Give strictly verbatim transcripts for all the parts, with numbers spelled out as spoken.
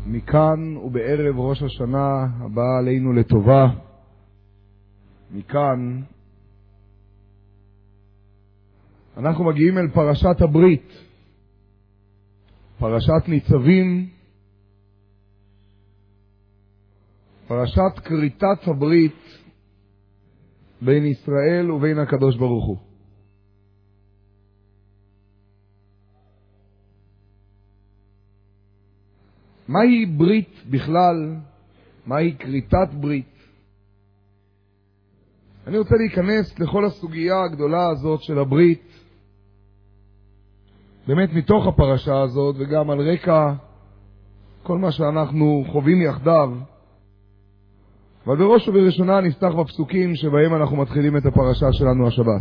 מכאן ובערב ראש השנה הבאה עלינו לטובה, מכאן אנחנו מגיעים אל פרשת הברית, פרשת ניצבים, פרשת כריתת הברית בין ישראל ובין הקדוש ברוך הוא. מהי ברית בכלל? מהי כריתת ברית? אני רוצה להיכנס לכל הסוגיה הגדולה הזאת של הברית, באמת מתוך הפרשה הזאת וגם על רקע כל מה שאנחנו חווים יחדיו. אבל בראש ובראשונה נפתח בפסוקים שבהם אנחנו מתחילים את הפרשה שלנו השבת.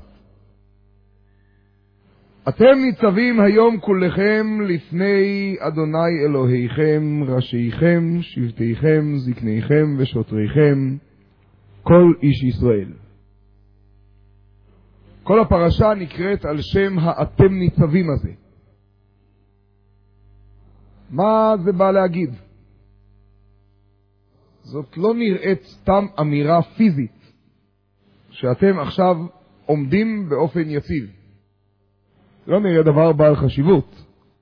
אתם ניצבים היום כולכם לפני אדוני אלוהיכם, ראשיכם, שבטיכם, זקניכם ושוטריכם, כל איש ישראל. כל הפרשה נקראת על שם האתם ניצבים הזה. מה זה בא להגיד? זאת לא נראית סתם אמירה פיזית, שאתם עכשיו עומדים באופן יציב. לא נראה דבר בעל חשיבות.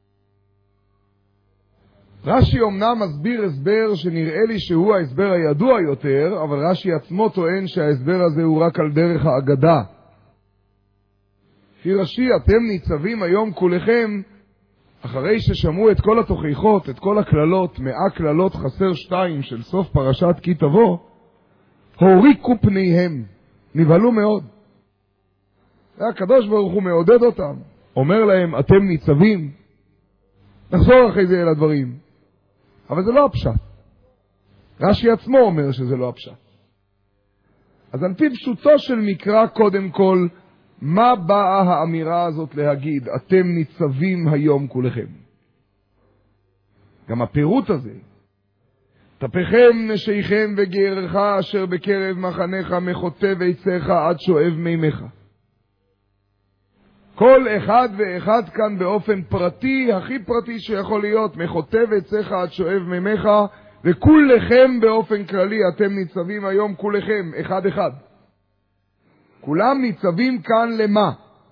רש"י אומנם מסביר הסבר שנראה לי שהוא ההסבר הידוע יותר, אבל רש"י עצמו טוען שההסבר הזה הוא רק על דרך האגדה. לפי רש"י, אתם ניצבים היום כולכם, אחרי ששמעו את כל התוכחות, את כל הכללות, מאה כללות חסר שתיים של סוף פרשת כי תבוא, הוריקו פניהם, נבהלו מאוד. והקדוש ברוך הוא מעודד אותם, אומר להם, אתם ניצבים. נחזור אחרי זה אל הדברים. אבל זה לא הפשט. רש"י עצמו אומר שזה לא הפשט. אז על פי פשוטו של מקרא, קודם כל, מה באה האמירה הזאת להגיד? אתם ניצבים היום כולכם. גם הפירוט הזה, תפכם נשיכם וגרך אשר בקרב מחניך מחוטב עציך עד שואב מימיך. כל אחד ואחד כאן באופן פרטי, הכי פרטי שיכול להיות, מחוטב עציך עד שואב מימיך, וכולכם באופן כללי, אתם ניצבים היום כולכם, אחד אחד. כולם ניצבים כאן למה?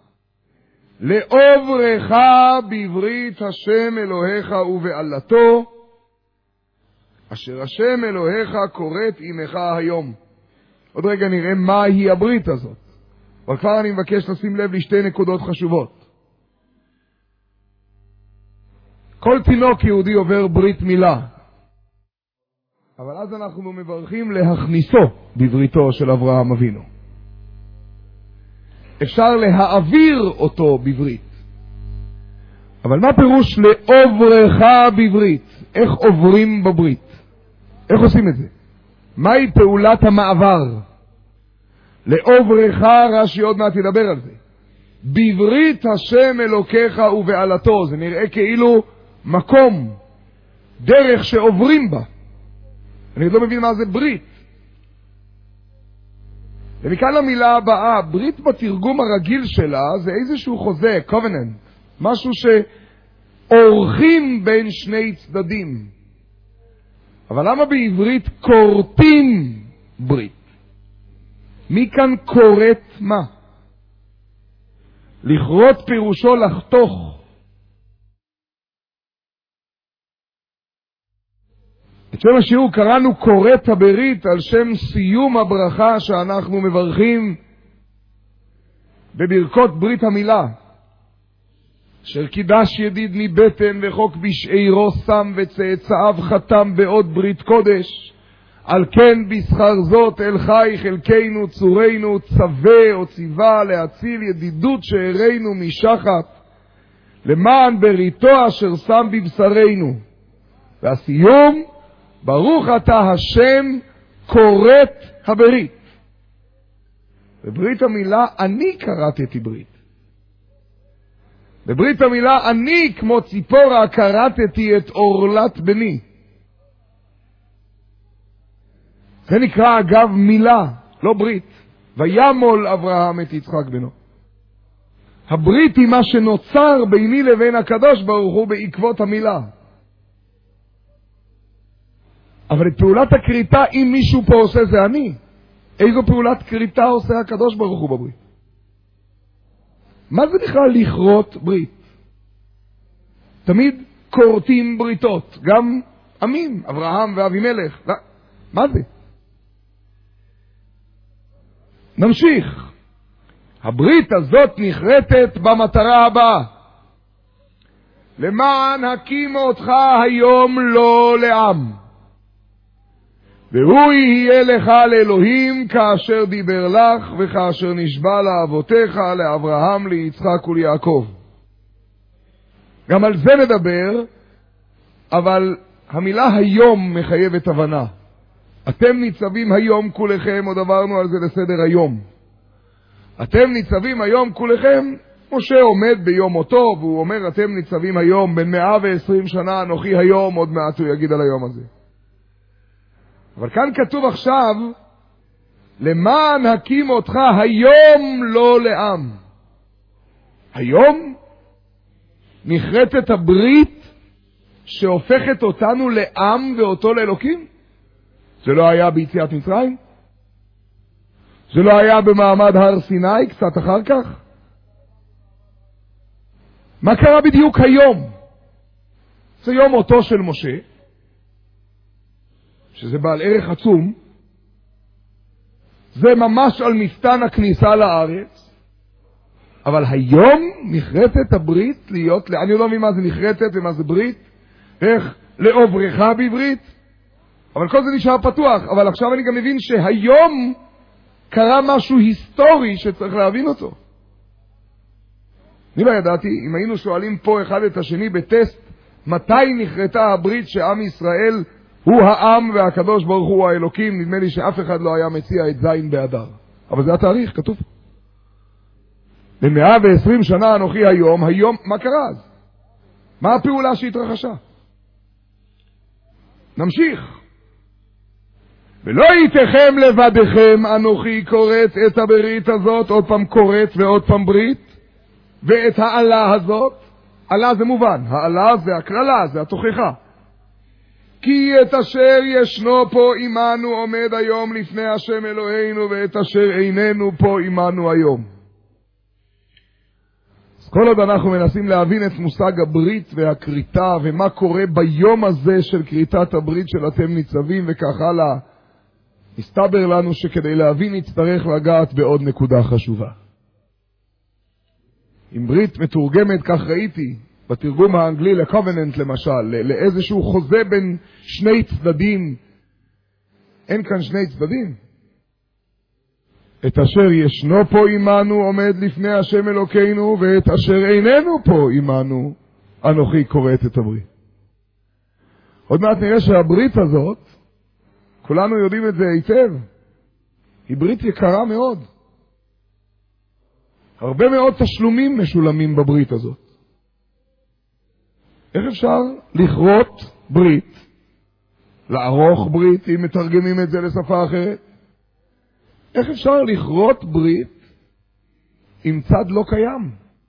לעוברך בברית השם אלוהיך ובעלתו, אשר השם אלוהיך קוראת עמך היום. עוד רגע נראה מהי הברית הזאת. אבל כבר אני מבקש לשים לב לשתי נקודות חשובות. כל תינוק יהודי עובר ברית מילה. אבל אז אנחנו מברכים להכניסו בבריתו של אברהם אבינו. אפשר להעביר אותו בברית. אבל מה פירוש לעוברך בברית? איך עוברים בברית? איך עושים את זה? מהי פעולת המעבר? לעוברך, רש"י עוד מעט ידבר על זה. בברית השם אלוקיך ובעלתו. זה נראה כאילו מקום, דרך שעוברים בה. אני לא מבין מה זה ברית. ומכאן המילה הבאה, ברית בתרגום הרגיל שלה, זה איזשהו חוזה, covenant, משהו שעורכים בין שני צדדים. אבל למה בעברית כורתים ברית? מי כאן כורת מה? לכרות פירושו לחתוך. את שם השיעור קראנו כורת הברית על שם סיום הברכה שאנחנו מברכים בברכות ברית המילה. אשר קידש ידיד מבטן וחוק בשעירו שם וצאצאיו חתם בעוד ברית קודש. על כן בשכר זאת אל חי חלקנו צורנו צווה או ציווה להציל ידידות שהראינו משחת למען בריתו אשר שם בבשרנו. והסיום, ברוך אתה השם כורת הברית. בברית המילה אני קראתי ברית. בברית המילה אני כמו ציפורה קראתי את אורלת בני. זה נקרא אגב מילה, לא ברית. וימול אברהם את יצחק בנו. הברית היא מה שנוצר ביני לבין הקדוש ברוך הוא בעקבות המילה. אבל את פעולת הקריטה, אם מישהו פה עושה, זה אני. איזו פעולת קריטה עושה הקדוש ברוך הוא בברית? מה זה בכלל לכרות ברית? תמיד כורתים בריתות, גם עמים, אברהם ואבימלך. מה זה? נמשיך. הברית הזאת נחרטת במטרה הבאה. למען הקים אותך היום לא לעם, והוא יהיה לך לאלוהים כאשר דיבר לך וכאשר נשבע לאבותיך, לאברהם, ליצחק וליעקב. גם על זה נדבר, אבל המילה היום מחייבת הבנה. אתם ניצבים היום כולכם, עוד עברנו על זה לסדר היום. אתם ניצבים היום כולכם, משה עומד ביום מותו, והוא אומר, אתם ניצבים היום, בין מאה ועשרים שנה, אנוכי היום, עוד מעט הוא יגיד על היום הזה. אבל כאן כתוב עכשיו, למען הקים אותך היום לא לעם. היום נחרטת הברית שהופכת אותנו לעם ואותו לאלוקים. זה לא היה ביציאת מצרים? זה לא היה במעמד הר סיני קצת אחר כך? מה קרה בדיוק היום? זה יום מותו של משה, שזה בעל ערך עצום. זה ממש על מפתן הכניסה לארץ. אבל היום נחרטת הברית להיות, אני לא מבין מה זה נחרטת ומה זה ברית, איך לעוברך בברית, אבל כל זה נשאר פתוח. אבל עכשיו אני גם מבין שהיום קרה משהו היסטורי שצריך להבין אותו. אני לא ידעתי, אם היינו שואלים פה אחד את השני בטסט, מתי נחרטה הברית שעם ישראל הוא העם והקדוש ברוך הוא האלוקים, נדמה לי שאף אחד לא היה מציע את זין באדר. אבל זה התאריך, כתוב. ב-מאה ועשרים שנה אנוכי היום, היום, מה קרה אז? מה הפעולה שהתרחשה? נמשיך. ולא ייתכם לבדכם, אנוכי קוראת את הברית הזאת, עוד פעם קוראת ועוד פעם ברית, ואת העלה הזאת, עלה זה מובן, העלה זה הקרלה, זה התוכחה. כי את אשר ישנו פה עמנו עומד היום לפני השם אלוהינו, ואת אשר איננו פה עמנו היום. אז כל עוד אנחנו מנסים להבין את מושג הברית והקריטה, ומה קורה ביום הזה של קריטת הברית של אתם ניצבים וכך הלאה, מסתבר לנו שכדי להבין נצטרך לגעת בעוד נקודה חשובה. אם ברית מתורגמת, כך ראיתי, בתרגום האנגלי לקובננט למשל, לאיזשהו חוזה בין שני צדדים, אין כאן שני צדדים. את אשר ישנו פה עמנו עומד לפני השם אלוקינו, ואת אשר איננו פה עמנו, אנוכי קוראת את הברית. עוד מעט נראה שהברית הזאת, כולנו יודעים את זה היטב, היא ברית יקרה מאוד. הרבה מאוד תשלומים משולמים בברית הזאת. איך אפשר לכרות ברית, לערוך ברית, אם מתרגמים את זה לשפה אחרת? איך אפשר לכרות ברית עם צד לא קיים?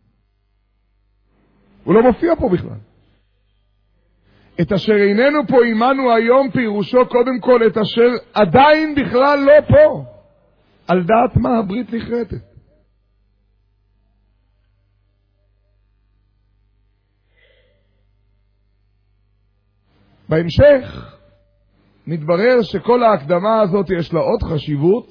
הוא לא מופיע פה בכלל. את אשר איננו פה עמנו היום פירושו קודם כל את אשר עדיין בכלל לא פה. על דעת מה הברית נחרטת? בהמשך מתברר שכל ההקדמה הזאת יש לה עוד חשיבות.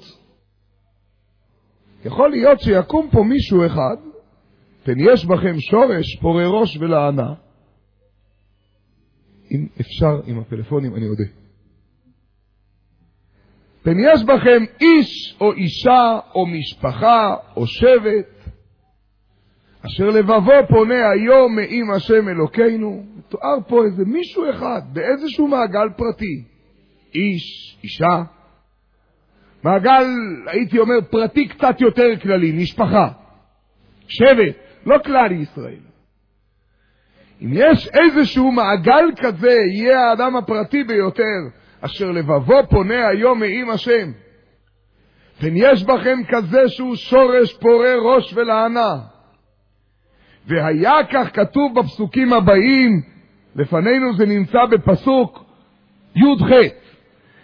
יכול להיות שיקום פה מישהו אחד, פן יש בכם שורש פורה ראש ולענה. אם אפשר עם הפלאפונים אני יודע. פן יש בכם איש או אישה או משפחה או שבט, אשר לבבו פונה היום מעם השם אלוקינו. תואר פה איזה מישהו אחד באיזשהו מעגל פרטי, איש, אישה, מעגל הייתי אומר פרטי קצת יותר כללי, משפחה, שבט, לא כלל ישראל. אם יש איזשהו מעגל כזה, יהיה האדם הפרטי ביותר, אשר לבבו פונה היום מעם השם, פן יש בכם כזה שהוא שורש פורה ראש ולענה. והיה כך כתוב בפסוקים הבאים, לפנינו זה נמצא בפסוק י' ח',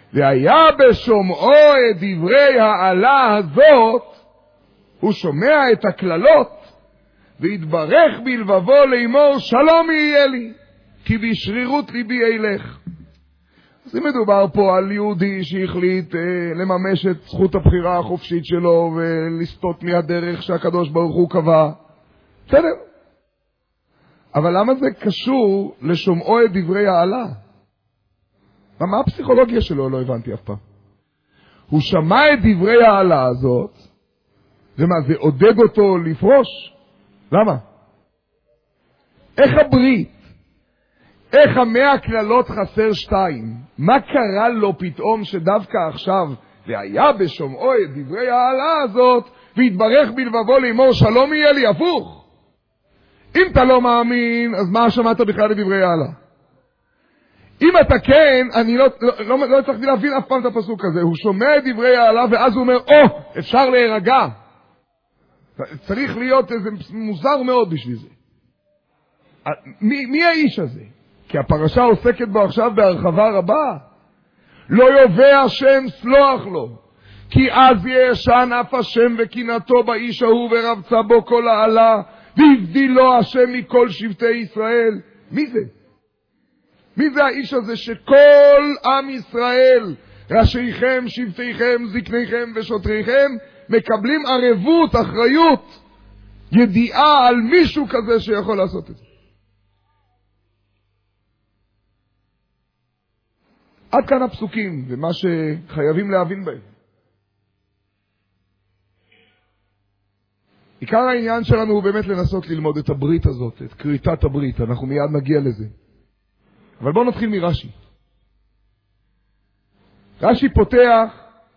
והיה בשומעו את דברי העלה הזאת, הוא שומע את הכללות, והתברך בלבבו לאמור שלום יהיה לי, כי בשרירות ליבי אילך. אז אם מדובר פה על יהודי שהחליט אה, לממש את זכות הבחירה החופשית שלו ולסטות מהדרך שהקדוש ברוך הוא קבע, בסדר. אבל למה זה קשור לשומעו את דברי העלה? מה הפסיכולוגיה שלו? לא הבנתי אף פעם. הוא שמע את דברי העלה הזאת, ומה, זה עודד אותו לפרוש? למה? איך הברית? איך המאה כללות חסר שתיים? מה קרה לו פתאום שדווקא עכשיו, והיה בשומעו את דברי העלה הזאת, והתברך בלבבו לאמור שלום יהיה לי? הפוך. אם אתה לא מאמין, אז מה שמעת בכלל לדברי העלה? אם אתה כן, אני לא, לא, לא, לא הצלחתי להבין אף פעם את הפסוק הזה. הוא שומע את דברי העלה, ואז הוא אומר, או, oh, אפשר להירגע. צריך להיות איזה מוזר מאוד בשביל זה. מי, מי האיש הזה? כי הפרשה עוסקת בו עכשיו בהרחבה רבה. לא יובא השם סלוח לו, כי אז ישן אף השם וקינאתו באיש ההוא ורבצה בו כל העלה, והבדילו השם מכל שבטי ישראל. מי זה? מי זה האיש הזה שכל עם ישראל, ראשיכם, שבטיכם, זקניכם ושוטריכם, מקבלים ערבות, אחריות, ידיעה על מישהו כזה שיכול לעשות את זה? עד כאן הפסוקים ומה שחייבים להבין בהם. עיקר העניין שלנו הוא באמת לנסות ללמוד את הברית הזאת, את קריטת הברית. אנחנו מיד נגיע לזה. אבל בואו נתחיל מרש"י. רש"י פותח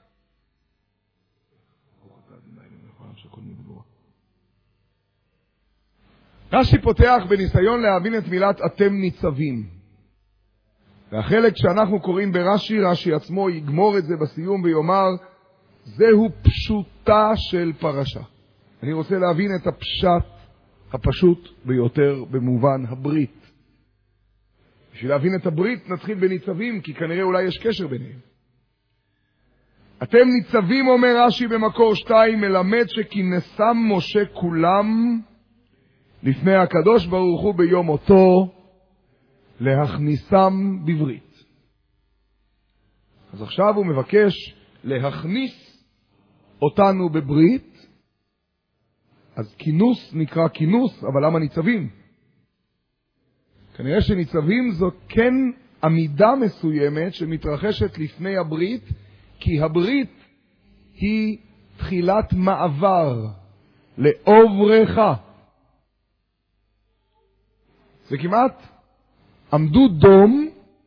רש"י פותח בניסיון להבין את מילת אתם ניצבים. והחלק שאנחנו קוראים ברש"י, רש"י עצמו יגמור את זה בסיום ויאמר, זהו פשוטה של פרשה. אני רוצה להבין את הפשט הפשוט ביותר במובן הברית. בשביל להבין את הברית נתחיל בניצבים, כי כנראה אולי יש קשר ביניהם. אתם ניצבים, אומר רש"י במקור שתיים, מלמד שכינסם משה כולם לפני הקדוש ברוך הוא ביום אותו, להכניסם בברית. אז עכשיו הוא מבקש להכניס אותנו בברית. אז כינוס נקרא כינוס, אבל למה ניצבים? כנראה שניצבים זו כן עמידה מסוימת שמתרחשת לפני הברית, כי הברית היא תחילת מעבר לעוברך. זה כמעט עמדו דום,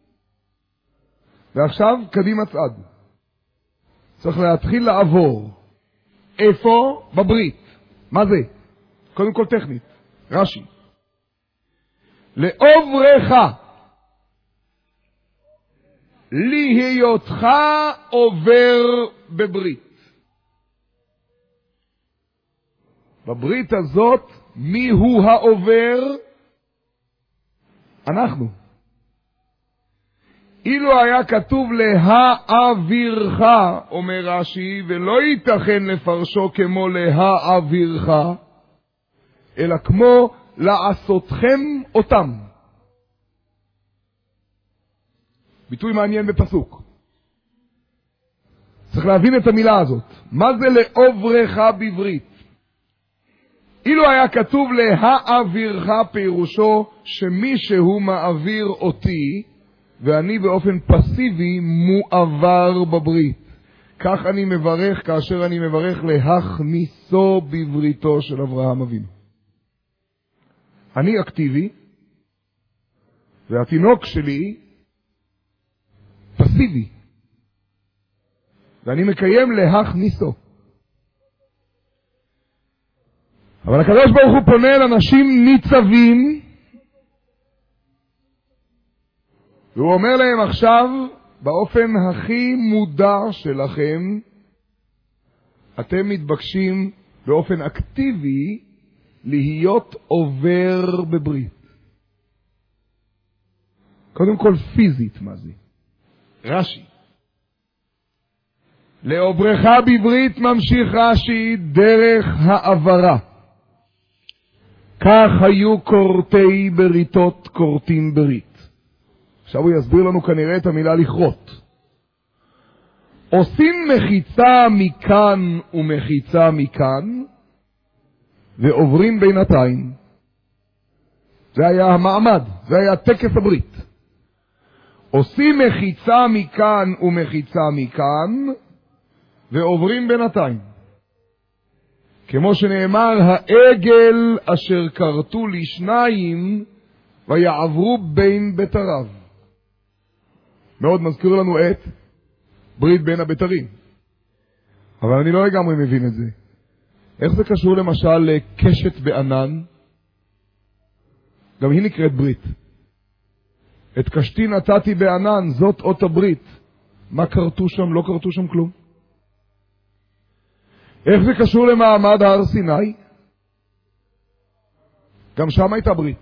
ועכשיו קדימה צעד. צריך להתחיל לעבור. איפה? בברית. מה זה? קודם כל טכנית. רש"י. לעוברך. להיותך עובר בברית. בברית הזאת, מי הוא העובר? אנחנו. אילו היה כתוב להעבירך, אומר רש"י, ולא ייתכן לפרשו כמו להעבירך, אלא כמו לעשותכם אותם. ביטוי מעניין בפסוק. צריך להבין את המילה הזאת. מה זה לעוברך בברית? אילו היה כתוב להעבירך, פירושו שמישהו מעביר אותי, ואני באופן פסיבי מועבר בברית. כך אני מברך כאשר אני מברך להכניסו בבריתו של אברהם אבינו. אני אקטיבי, והתינוק שלי פסיבי, ואני מקיים להכניסו. אבל הקדוש ברוך הוא פונה אל אנשים ניצבים, והוא אומר להם עכשיו, באופן הכי מודע שלכם, אתם מתבקשים באופן אקטיבי להיות עובר בברית. קודם כל פיזית, מה זה? רש"י. לעוברך בברית ממשיך רש"י דרך העברה. כך היו קורטי בריתות קורטים ברית. עכשיו הוא יסביר לנו כנראה את המילה לכרות. עושים מחיצה מכאן ומחיצה מכאן, ועוברים בינתיים. זה היה המעמד, זה היה טקס הברית. עושים מחיצה מכאן ומחיצה מכאן, ועוברים בינתיים. כמו שנאמר, העגל אשר קרתו לשניים, ויעברו בין בתריו. מאוד מזכיר לנו את ברית בין הבתרים. אבל אני לא לגמרי מבין את זה. איך זה קשור למשל לקשת בענן? גם היא נקראת ברית. את קשתי נתתי בענן, זאת אות הברית. מה קרתו שם? לא קרתו שם כלום. איך זה קשור למעמד הר סיני? גם שם הייתה ברית.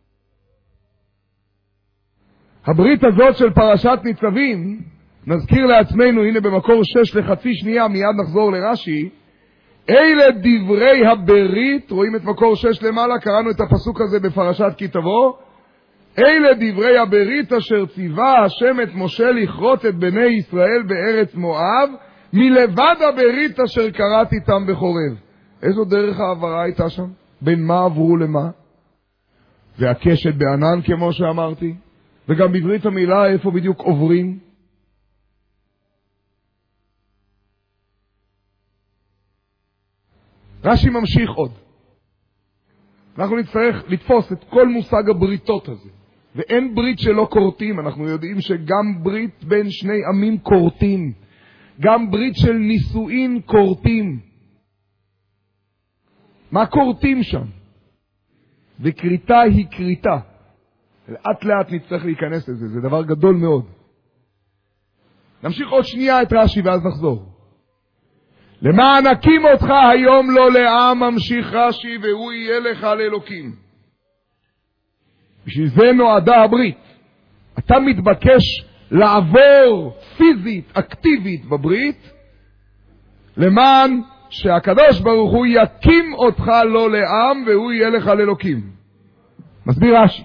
הברית הזאת של פרשת ניצבים, נזכיר לעצמנו, הנה במקור שש לחצי שנייה, מיד נחזור לרש"י, אלה דברי הברית, רואים את מקור שש למעלה, קראנו את הפסוק הזה בפרשת כי תבוא, אלה דברי הברית אשר ציווה השם את משה לכרות את בני ישראל בארץ מואב, מלבד הברית אשר קראת איתם בחורב. איזו דרך העברה הייתה שם? בין מה עברו למה? והקשת בענן כמו שאמרתי, וגם בברית המילה איפה בדיוק עוברים? רש"י ממשיך עוד. אנחנו נצטרך לתפוס את כל מושג הבריתות הזה. ואין ברית שלא קורטים. אנחנו יודעים שגם ברית בין שני עמים קורטים. גם ברית של נישואין קורטים. מה קורטים שם? וקריטה היא קריטה. לאט לאט נצטרך להיכנס לזה. זה דבר גדול מאוד. נמשיך עוד שנייה את רש"י ואז נחזור. למען הקים אותך היום לא לעם, ממשיך רש"י, והוא יהיה לך לאלוקים. בשביל זה נועדה הברית. אתה מתבקש לעבור פיזית, אקטיבית בברית, למען שהקדוש ברוך הוא יקים אותך לא לעם, והוא יהיה לך לאלוקים. מסביר רש"י.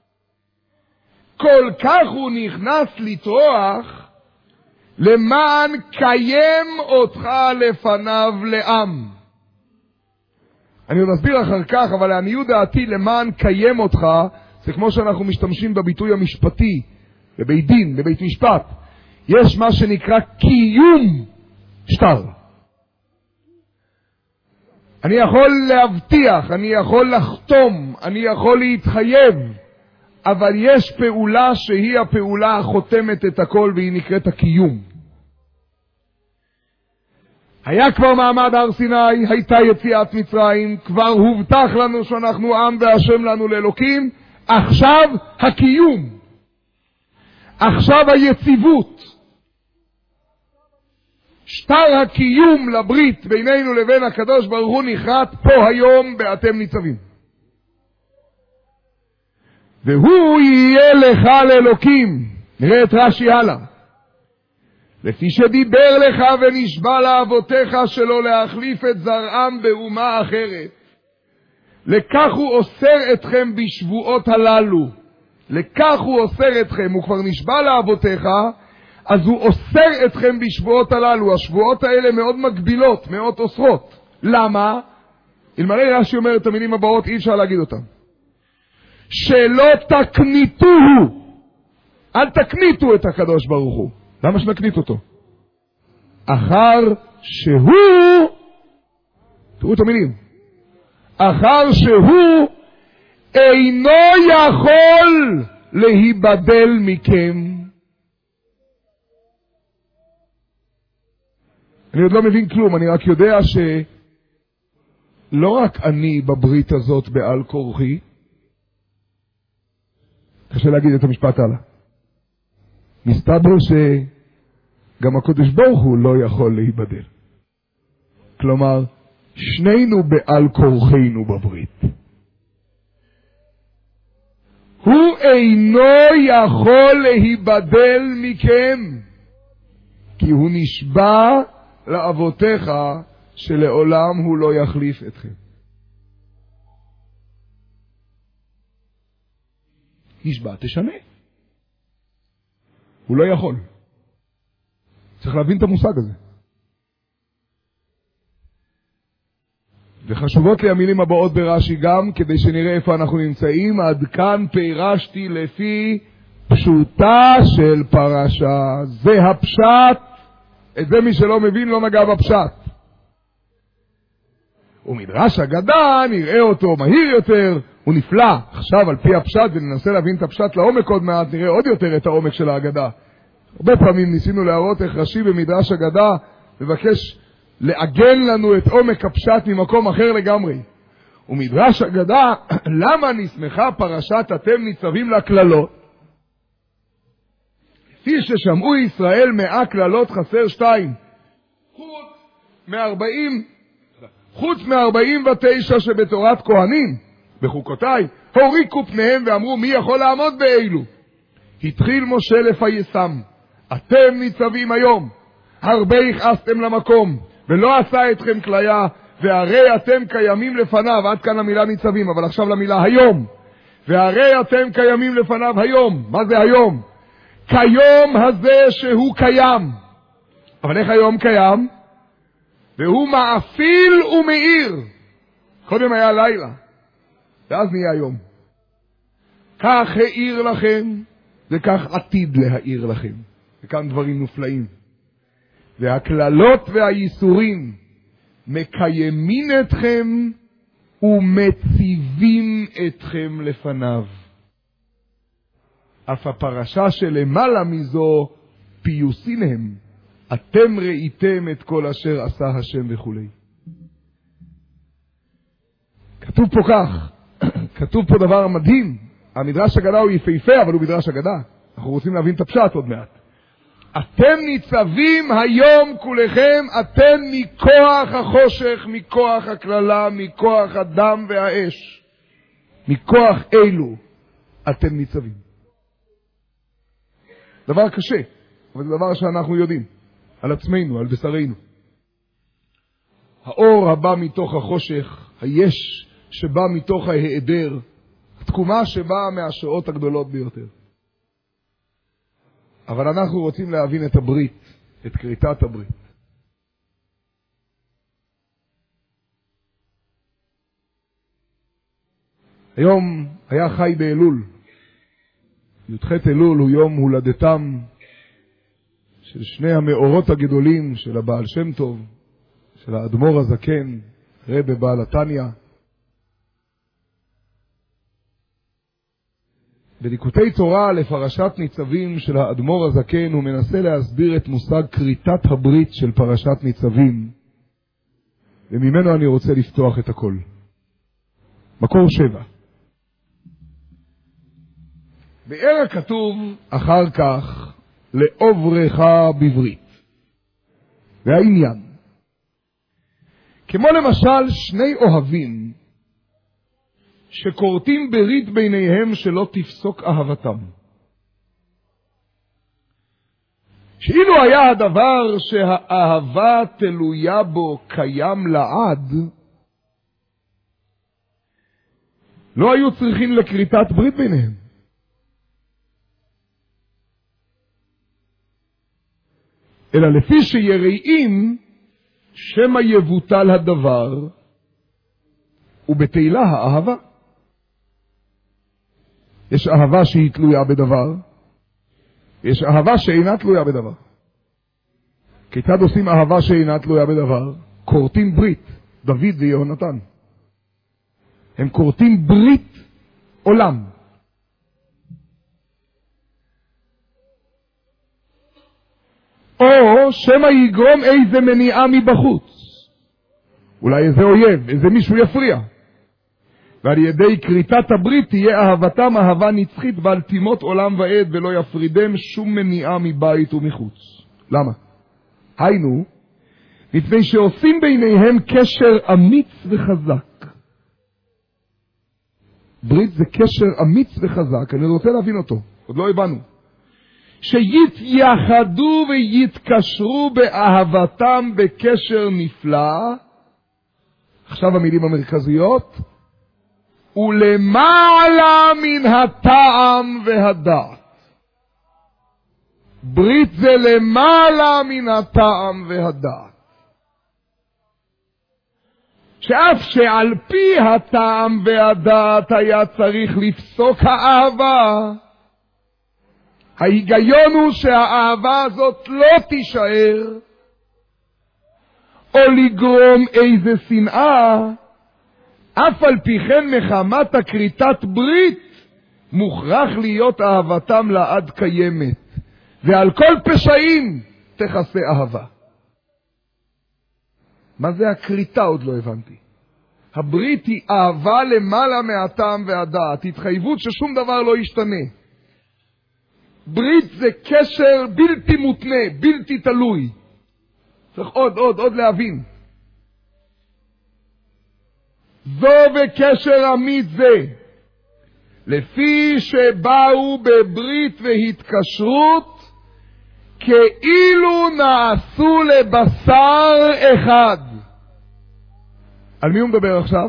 כל כך הוא נכנס לטרוח, למען קיים אותך לפניו לעם. אני עוד אסביר אחר כך, אבל לעניות דעתי למען קיים אותך, זה כמו שאנחנו משתמשים בביטוי המשפטי, בבית דין, בבית משפט. יש מה שנקרא קיום שטר. אני יכול להבטיח, אני יכול לחתום, אני יכול להתחייב, אבל יש פעולה שהיא הפעולה החותמת את הכל, והיא נקראת הקיום. היה כבר מעמד הר סיני, הייתה יציאת מצרים, כבר הובטח לנו שאנחנו עם והשם לנו לאלוקים, עכשיו הקיום, עכשיו היציבות, שטר הקיום לברית בינינו לבין הקדוש ברוך הוא נחרט פה היום באתם ניצבים. והוא יהיה לך לאלוקים. נראה את רש"י הלאה. לפי שדיבר לך ונשבע לאבותיך שלא להחליף את זרעם באומה אחרת. לכך הוא אוסר אתכם בשבועות הללו. לכך הוא אוסר אתכם, הוא כבר נשבע לאבותיך, אז הוא אוסר אתכם בשבועות הללו. השבועות האלה מאוד מגבילות, מאוד אוסרות. למה? אלמלא רש"י אומר את המילים הבאות, אי אפשר להגיד אותם. שלא תקניתוהו. אל תקניתו את הקדוש ברוך הוא. למה שנקנית אותו? אחר שהוא, תראו את המילים, אחר שהוא אינו יכול להיבדל מכם. אני עוד לא מבין כלום, אני רק יודע שלא רק אני בברית הזאת בעל כורחי, קשה להגיד את המשפט הלאה. מסתבר שגם הקדוש ברוך הוא לא יכול להיבדל. כלומר, שנינו בעל כורחנו בברית. הוא אינו יכול להיבדל מכם, כי הוא נשבע לאבותיך, שלעולם הוא לא יחליף אתכם. נשבע, תשנה. הוא לא יכול. צריך להבין את המושג הזה. וחשובות לי המילים הבאות ברש"י גם, כדי שנראה איפה אנחנו נמצאים. עד כאן פירשתי לפי פשוטה של פרשה. זה הפשט. את זה מי שלא מבין לא נגע בפשט. ומדרש אגדה נראה אותו מהיר יותר, הוא נפלא. עכשיו על פי הפשט, וננסה להבין את הפשט לעומק עוד מעט, נראה עוד יותר את העומק של האגדה. הרבה פעמים ניסינו להראות איך רש"י במדרש אגדה מבקש לעגן לנו את עומק הפשט ממקום אחר לגמרי. ומדרש אגדה, למה נסמכה פרשת אתם ניצבים לכללות? לפי ששמעו ישראל מאה כללות חסר שתיים. חוץ מארבעים, חוץ מארבעים ותשע שבתורת כהנים, בחוקותיי, הוריקו פניהם ואמרו מי יכול לעמוד באלו? התחיל משה לפייסם. אתם ניצבים היום, הרבה הכעסתם למקום, ולא עשה אתכם כליה, והרי אתם קיימים לפניו. עד כאן המילה ניצבים, אבל עכשיו למילה היום. והרי אתם קיימים לפניו היום. מה זה היום? כיום הזה שהוא קיים. אבל איך היום קיים? והוא מאפיל ומאיר. קודם היה לילה, ואז נהיה היום. כך העיר לכם, וכך עתיד להעיר לכם. וכאן דברים נופלאים. והכללות והייסורים מקיימים אתכם ומציבים אתכם לפניו. אף הפרשה שלמעלה מזו פיוסין הם. אתם ראיתם את כל אשר עשה השם וכו'. כתוב פה כך, כתוב פה דבר מדהים. המדרש אגדה הוא יפהפה, אבל הוא מדרש אגדה. אנחנו רוצים להבין את הפשט עוד מעט. אתם ניצבים היום כולכם, אתם מכוח החושך, מכוח הכללה, מכוח הדם והאש. מכוח אלו אתם ניצבים. דבר קשה, אבל זה דבר שאנחנו יודעים. על עצמנו, על בשרנו. האור הבא מתוך החושך, היש שבא מתוך ההיעדר, התקומה שבאה מהשעות הגדולות ביותר. אבל אנחנו רוצים להבין את הברית, את כריתת הברית. היום היה חי באלול. י"ח אלול הוא יום הולדתם של שני המאורות הגדולים של הבעל שם טוב, של האדמו"ר הזקן, רבי בעל התניא. בליקוטי תורה לפרשת ניצבים של האדמו"ר הזקן הוא מנסה להסביר את מושג כריתת הברית של פרשת ניצבים, וממנו אני רוצה לפתוח את הכל. מקור שבע. באר כתוב אחר כך לעוברך בברית. והעניין, כמו למשל שני אוהבים שקורטים ברית ביניהם שלא תפסוק אהבתם. שאילו היה הדבר שהאהבה תלויה בו קיים לעד, לא היו צריכים לכריתת ברית ביניהם. אלא לפי שיראים שמא יבוטל הדבר ובתהילה האהבה. יש אהבה שהיא תלויה בדבר, יש אהבה שאינה תלויה בדבר. כיצד עושים אהבה שאינה תלויה בדבר? קורטים ברית, דוד ויהונתן. הם קורטים ברית עולם. או שמא יגרום איזה מניעה מבחוץ. אולי איזה אויב, איזה מישהו יפריע. ועל ידי כריתת הברית תהיה אהבתם אהבה נצחית ועל תימות עולם ועד ולא יפרידם שום מניעה מבית ומחוץ. למה? היינו, מפני שעושים ביניהם קשר אמיץ וחזק. ברית זה קשר אמיץ וחזק, אני רוצה להבין אותו, עוד לא הבנו. שיתייחדו ויתקשרו באהבתם בקשר נפלא. עכשיו המילים המרכזיות. ולמעלה מן הטעם והדעת. ברית זה למעלה מן הטעם והדעת. שאף שעל פי הטעם והדעת היה צריך לפסוק האהבה, ההיגיון הוא שהאהבה הזאת לא תישאר, או לגרום איזה שנאה, אף על פי כן מחמת הכריתת ברית, מוכרח להיות אהבתם לעד קיימת, ועל כל פשעים תכסה אהבה. מה זה הכריתה? עוד לא הבנתי. הברית היא אהבה למעלה מהטעם והדעת, התחייבות ששום דבר לא ישתנה. ברית זה קשר בלתי מותנה, בלתי תלוי. צריך עוד, עוד, עוד להבין. זו וקשר עמית זה, לפי שבאו בברית והתקשרות, כאילו נעשו לבשר אחד. על מי הוא מדבר עכשיו?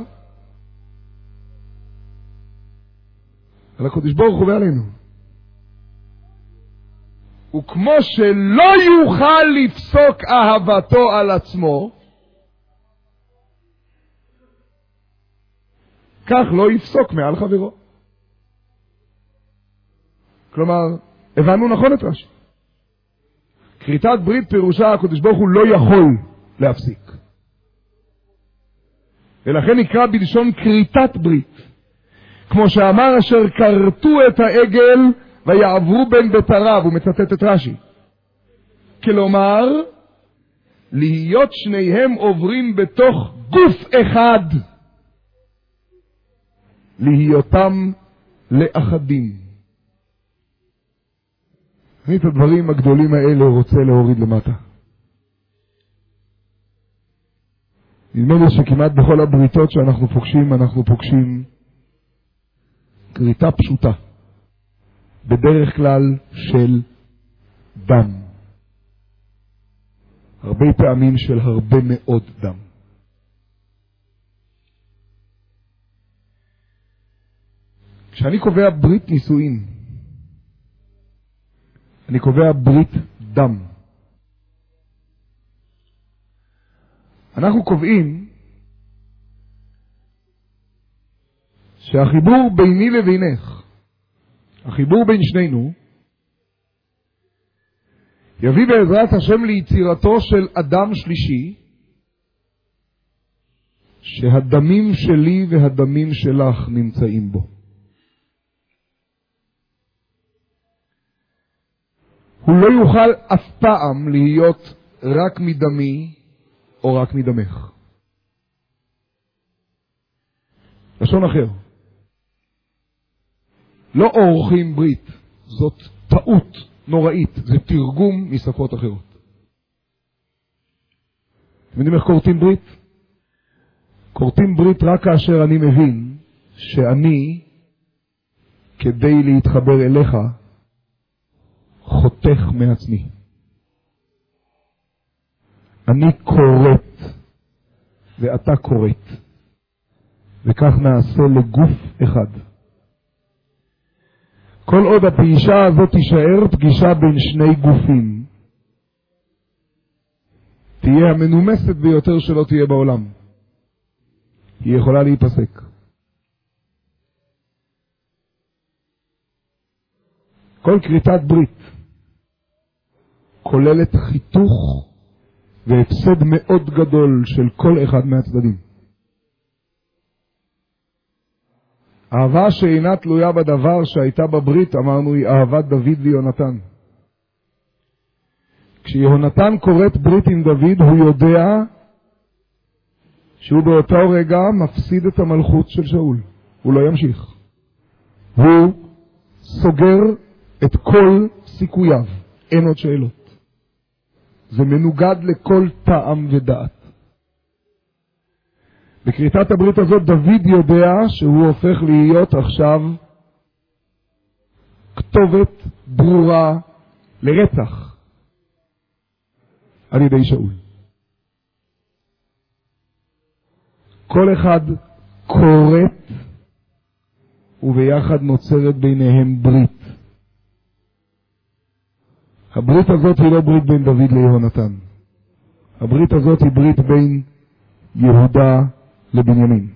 על הקדוש ברוך הוא ועלינו. וכמו שלא יוכל לפסוק אהבתו על עצמו, כך לא יפסוק מעל חברו. כלומר, הבנו נכון את רש"י. כריתת ברית פירושה הקדוש ברוך הוא לא יכול להפסיק. ולכן נקרא בלשון כריתת ברית. כמו שאמר אשר כרתו את העגל ויעברו בין בתריו, הוא מצטט את רש"י. כלומר, להיות שניהם עוברים בתוך גוף אחד. להיותם לאחדים. אני את הדברים הגדולים האלה רוצה להוריד למטה. נדמה לי שכמעט בכל הבריתות שאנחנו פוגשים, אנחנו פוגשים כריתה פשוטה. בדרך כלל של דם. הרבה פעמים של הרבה מאוד דם. כשאני קובע ברית נישואין, אני קובע ברית דם. אנחנו קובעים שהחיבור ביני לבינך, החיבור בין שנינו, יביא בעזרת השם ליצירתו של אדם שלישי, שהדמים שלי והדמים שלך נמצאים בו. הוא לא יוכל אף פעם להיות רק מדמי או רק מדמך. לשון אחר. לא עורכים ברית, זאת טעות נוראית, זה תרגום משפות אחרות. אתם יודעים איך קוראים ברית? קוראים ברית רק כאשר אני מבין שאני, כדי להתחבר אליך, חותך מעצמי. אני קוראת ואתה קוראת, וכך נעשה לגוף אחד. כל עוד הפגישה הזאת תישאר פגישה בין שני גופים, תהיה המנומסת ביותר שלא תהיה בעולם. היא יכולה להיפסק. כל כריתת ברית כוללת חיתוך והפסד מאוד גדול של כל אחד מהצדדים. אהבה שאינה תלויה בדבר שהייתה בברית, אמרנו, היא אהבת דוד ויונתן. כשיונתן קוראת ברית עם דוד, הוא יודע שהוא באותו רגע מפסיד את המלכות של שאול. הוא לא ימשיך. הוא סוגר את כל סיכוייו. אין עוד שאלות. זה מנוגד לכל טעם ודעת. בקריתת הברית הזאת דוד יודע שהוא הופך להיות עכשיו כתובת ברורה לרצח על ידי שאול. כל אחד קוראת וביחד נוצרת ביניהם ברית. הברית הזאת היא לא ברית בין דוד ליהונתן. הברית הזאת היא ברית בין יהודה לבנימין.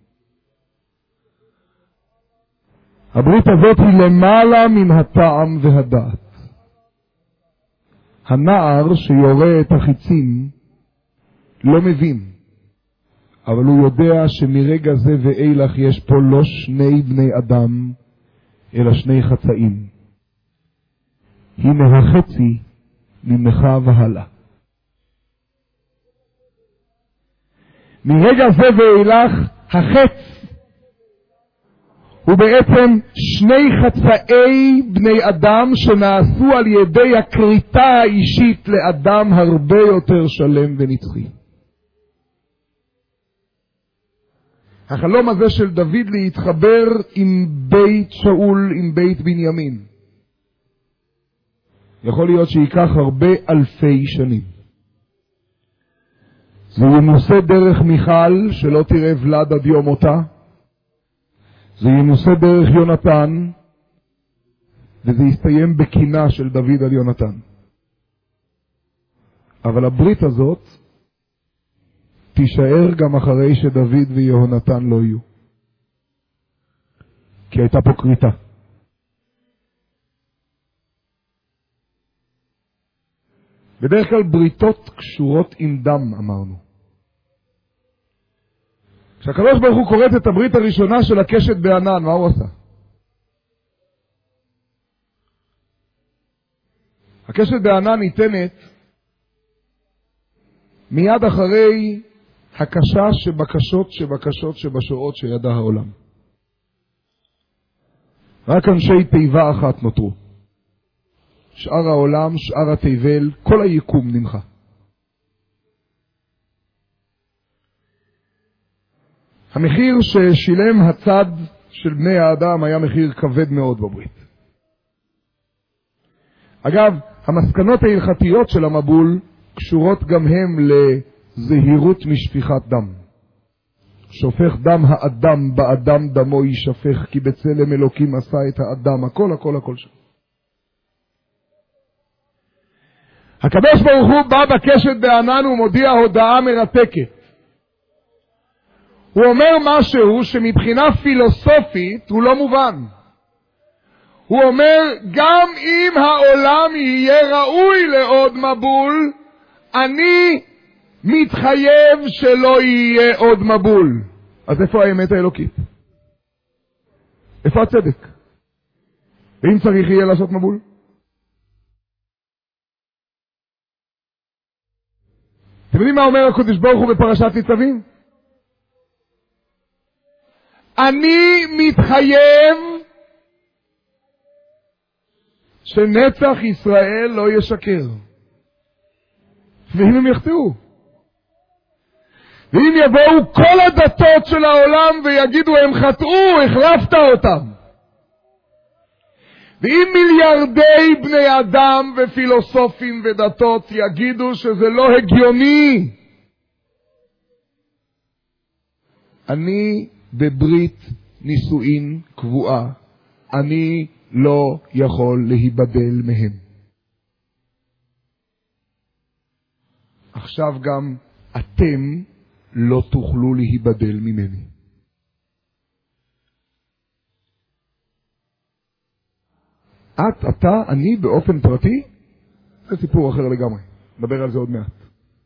הברית הזאת היא למעלה מן הטעם והדעת. הנער שיורה את החיצים לא מבין, אבל הוא יודע שמרגע זה ואילך יש פה לא שני בני אדם, אלא שני חצאים. הנה החצי ממך והלאה. מרגע זה ואילך החץ הוא בעצם שני חצאי בני אדם שנעשו על ידי הקריטה האישית לאדם הרבה יותר שלם ונצחי. החלום הזה של דוד להתחבר עם בית שאול, עם בית בנימין, יכול להיות שייקח הרבה אלפי שנים. זה ינוסה דרך מיכל שלא תראה ולד עד יום אותה, זה ינוסה דרך יונתן, וזה יסתיים בקינה של דוד על יונתן. אבל הברית הזאת תישאר גם אחרי שדוד ויהונתן לא יהיו. כי הייתה פה קריטה. בדרך כלל בריתות קשורות עם דם, אמרנו. כשהקדוש ברוך הוא קוראת את הברית הראשונה של הקשת בענן, מה הוא עשה? הקשת בענן ניתנת מיד אחרי הקשה שבקשות שבקשות שבשורות שידע העולם. רק אנשי תיבה אחת נותרו. שאר העולם, שאר התיבל, כל היקום נמחה. המחיר ששילם הצד של בני האדם היה מחיר כבד מאוד בברית. אגב, המסקנות ההלכתיות של המבול קשורות גם הם לזהירות משפיכת דם. שופך דם האדם, באדם דמו יישפך, כי בצלם אלוקים עשה את האדם, הכל הכל הכל שם. הקדוש ברוך הוא בא בקשת בענן ומודיע הודעה מרתקת. הוא אומר משהו שמבחינה פילוסופית הוא לא מובן. הוא אומר, גם אם העולם יהיה ראוי לעוד מבול, אני מתחייב שלא יהיה עוד מבול. אז איפה האמת האלוקית? איפה הצדק? ואם צריך יהיה לעשות מבול? אתם יודעים מה אומר הקדוש ברוך הוא בפרשת ניצבים? אני מתחייב שנצח ישראל לא ישקר. ואם הם יחטאו, ואם יבואו כל הדתות של העולם ויגידו הם חטאו, החלפת אותם, ואם מיליארדי בני אדם ופילוסופים ודתות יגידו שזה לא הגיוני, אני בברית נישואין קבועה, אני לא יכול להיבדל מהם. עכשיו גם אתם לא תוכלו להיבדל ממני. את, אתה, אני באופן פרטי, זה סיפור אחר לגמרי. נדבר על זה עוד מעט.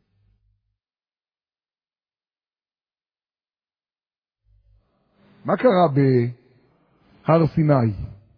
מה קרה בהר סיני?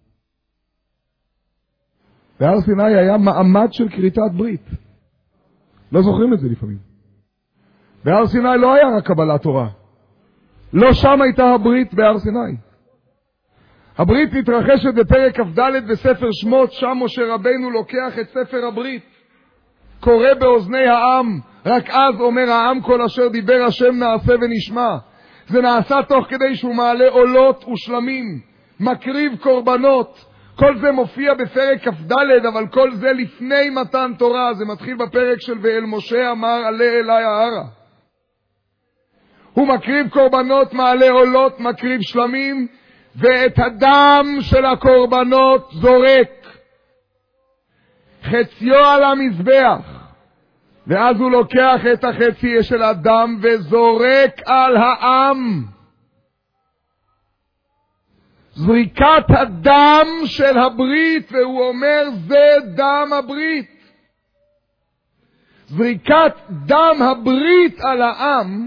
בהר סיני היה מעמד של כריתת ברית. לא זוכרים את זה לפעמים. בהר סיני לא היה רק קבלת תורה. לא שם הייתה הברית בהר סיני. הברית מתרחשת בפרק כ"ד בספר שמות, שם משה רבנו לוקח את ספר הברית, קורא באוזני העם, רק אז אומר העם כל אשר דיבר השם נעשה ונשמע. זה נעשה תוך כדי שהוא מעלה עולות ושלמים, מקריב קורבנות, כל זה מופיע בפרק כ"ד, אבל כל זה לפני מתן תורה. זה מתחיל בפרק של ואל משה אמר עלה אליי ההרה. הוא מקריב קורבנות, מעלה עולות, מקריב שלמים, ואת הדם של הקורבנות זורק. חציו על המזבח. ואז הוא לוקח את החצי של הדם וזורק על העם. זריקת הדם של הברית, והוא אומר זה דם הברית. זריקת דם הברית על העם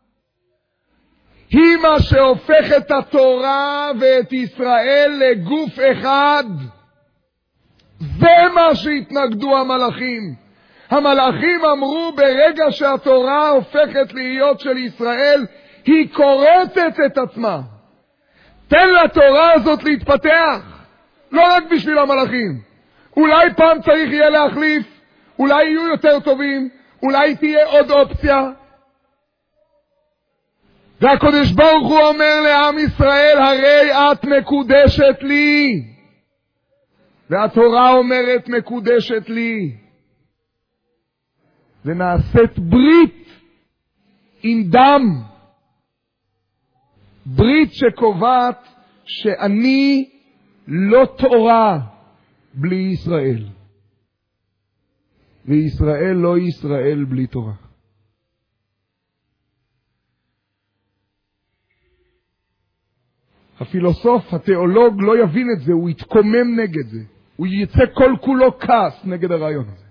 היא מה שהופך את התורה ואת ישראל לגוף אחד. זה מה שהתנגדו המלאכים. המלאכים אמרו ברגע שהתורה הופכת להיות של ישראל, היא קורטת את עצמה. תן לתורה הזאת להתפתח, לא רק בשביל המלאכים. אולי פעם צריך יהיה להחליף, אולי יהיו יותר טובים, אולי תהיה עוד אופציה. והקדוש ברוך הוא אומר לעם ישראל, הרי את מקודשת לי. והתורה אומרת מקודשת לי. ונעשית ברית עם דם. ברית שקובעת שאני לא תורה בלי ישראל. וישראל לא ישראל בלי תורה. הפילוסוף, התיאולוג לא יבין את זה, הוא יתקומם נגד זה. הוא יצא כל כולו כעס נגד הרעיון הזה.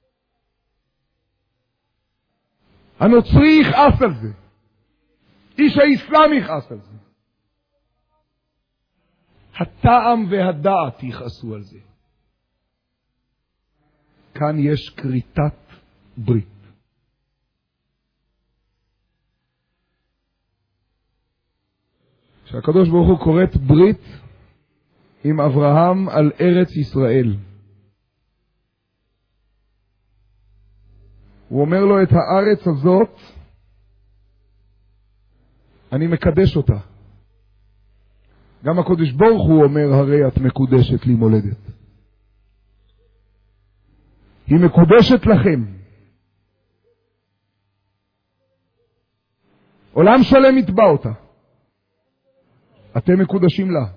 הנוצרי יכעס על זה. איש האסלאם יכעס על זה. הטעם והדעת יכעסו על זה. כאן יש כריתת ברית. שהקדוש ברוך הוא כורת ברית עם אברהם על ארץ ישראל. הוא אומר לו את הארץ הזאת אני מקדש אותה. גם הקדוש ברוך הוא אומר הרי את מקודשת לי מולדת. היא מקודשת לכם. עולם שלם יתבע אותה. אתם מקודשים לה.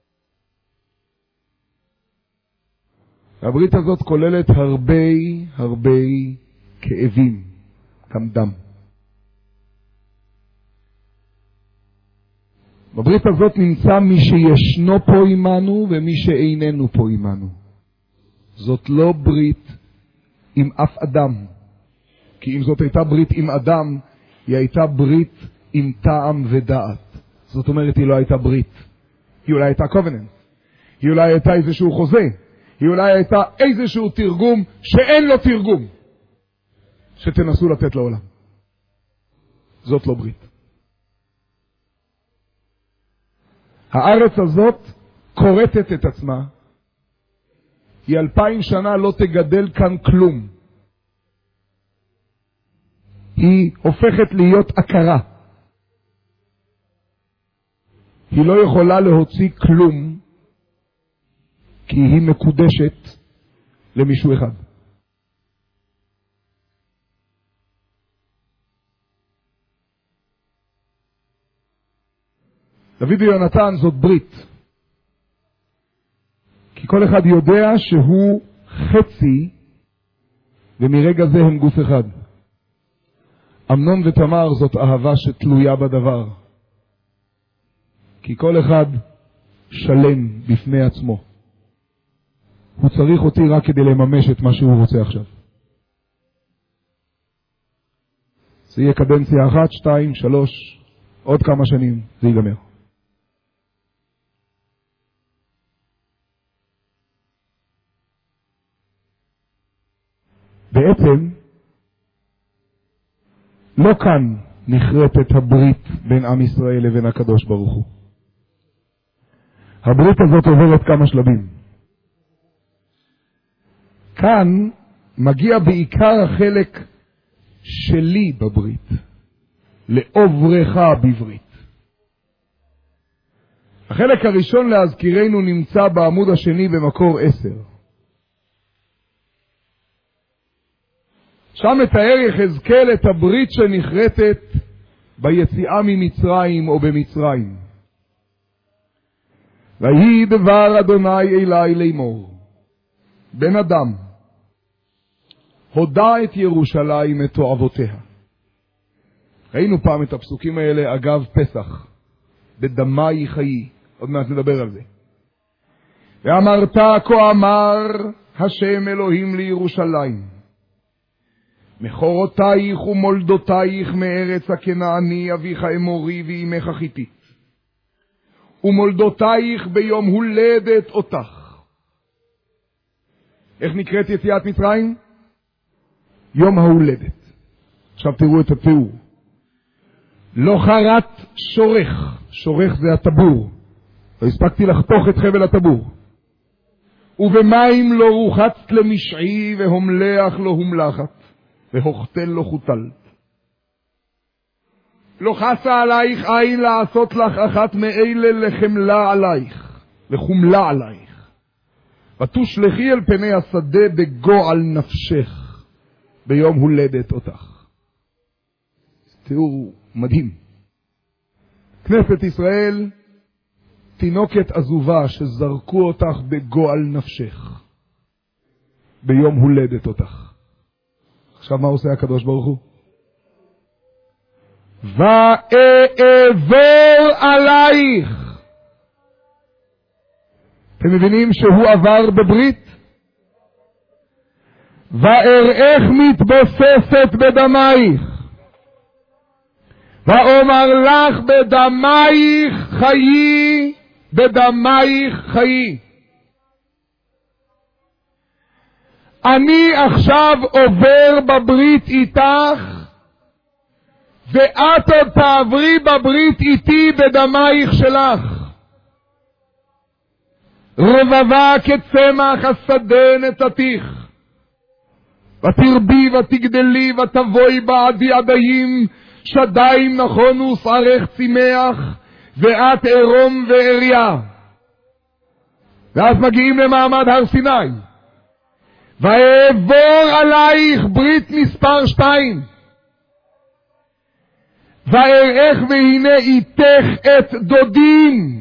הברית הזאת כוללת הרבה הרבה כאבים, גם דם. בברית הזאת נמצא מי שישנו פה עמנו ומי שאיננו פה עמנו. זאת לא ברית עם אף אדם. כי אם זאת הייתה ברית עם אדם, היא הייתה ברית עם טעם ודעת. זאת אומרת, היא לא הייתה ברית. היא אולי הייתה קובננט. היא אולי הייתה איזשהו חוזה. היא אולי הייתה איזשהו תרגום שאין לו תרגום. שתנסו לתת לעולם. זאת לא ברית. הארץ הזאת קורטת את עצמה. היא אלפיים שנה לא תגדל כאן כלום. היא הופכת להיות עקרה. היא לא יכולה להוציא כלום, כי היא מקודשת למישהו אחד. דוד ויונתן זאת ברית. כי כל אחד יודע שהוא חצי, ומרגע זה הם גוף אחד. אמנון ותמר זאת אהבה שתלויה בדבר. כי כל אחד שלם בפני עצמו. הוא צריך אותי רק כדי לממש את מה שהוא רוצה עכשיו. זה יהיה קדנציה אחת, שתיים, שלוש, עוד כמה שנים זה ייגמר. בעצם, לא כאן נחרטת הברית בין עם ישראל לבין הקדוש ברוך הוא. הברית הזאת עוברת כמה שלבים. כאן מגיע בעיקר החלק שלי בברית, לעוברך בברית. החלק הראשון להזכירנו נמצא בעמוד השני במקור עשר. שם מתאר יחזקאל את הברית שנחרטת ביציאה ממצרים או במצרים. ויהי דבר אדוני אלי לאמור, בן אדם, הודע את ירושלים את תועבותיה. ראינו פעם את הפסוקים האלה אגב פסח, בדמי חיי, עוד מעט נדבר על זה. ואמרת כה אמר השם אלוהים לירושלים, מחורותייך ומולדותייך מארץ הכנעני אביך אמורי ואימך חיתית, ומולדותייך ביום הולדת אותך. איך נקראת יציאת מצרים? יום ההולדת. עכשיו תראו את התיאור. לא חרת שורך, שורך זה הטבור, לא הספקתי לחתוך את חבל הטבור. ובמים לא רוחצת למשעי, והומלח לא הומלחת, והוכתל לא חוטלת. לא חסה עלייך עין לעשות לך אחת מאלה לחמלה עלייך, לחומלה עלייך. ותושלחי אל פני השדה בגועל נפשך, ביום הולדת אותך. תיאור מדהים. כנסת ישראל, תינוקת עזובה שזרקו אותך בגועל נפשך, ביום הולדת אותך. עכשיו מה עושה הקדוש ברוך הוא? ואעבור עלייך. אתם מבינים שהוא עבר בברית? ואראך מתבוססת בדמייך, ואומר לך בדמייך חיי, בדמייך חיי. אני עכשיו עובר בברית איתך, ואת עוד תעברי בברית איתי בדמייך שלך. רבבה כצמח השדה נתתיך, ותרבי ותגדלי ותבואי בעדי עדיים, שדיים נכונו שערך צמח, ואת עירום ועריה. ואז מגיעים למעמד הר סיני. ואעבור עלייך ברית מספר שתיים, ואראך והנה איתך את דודים,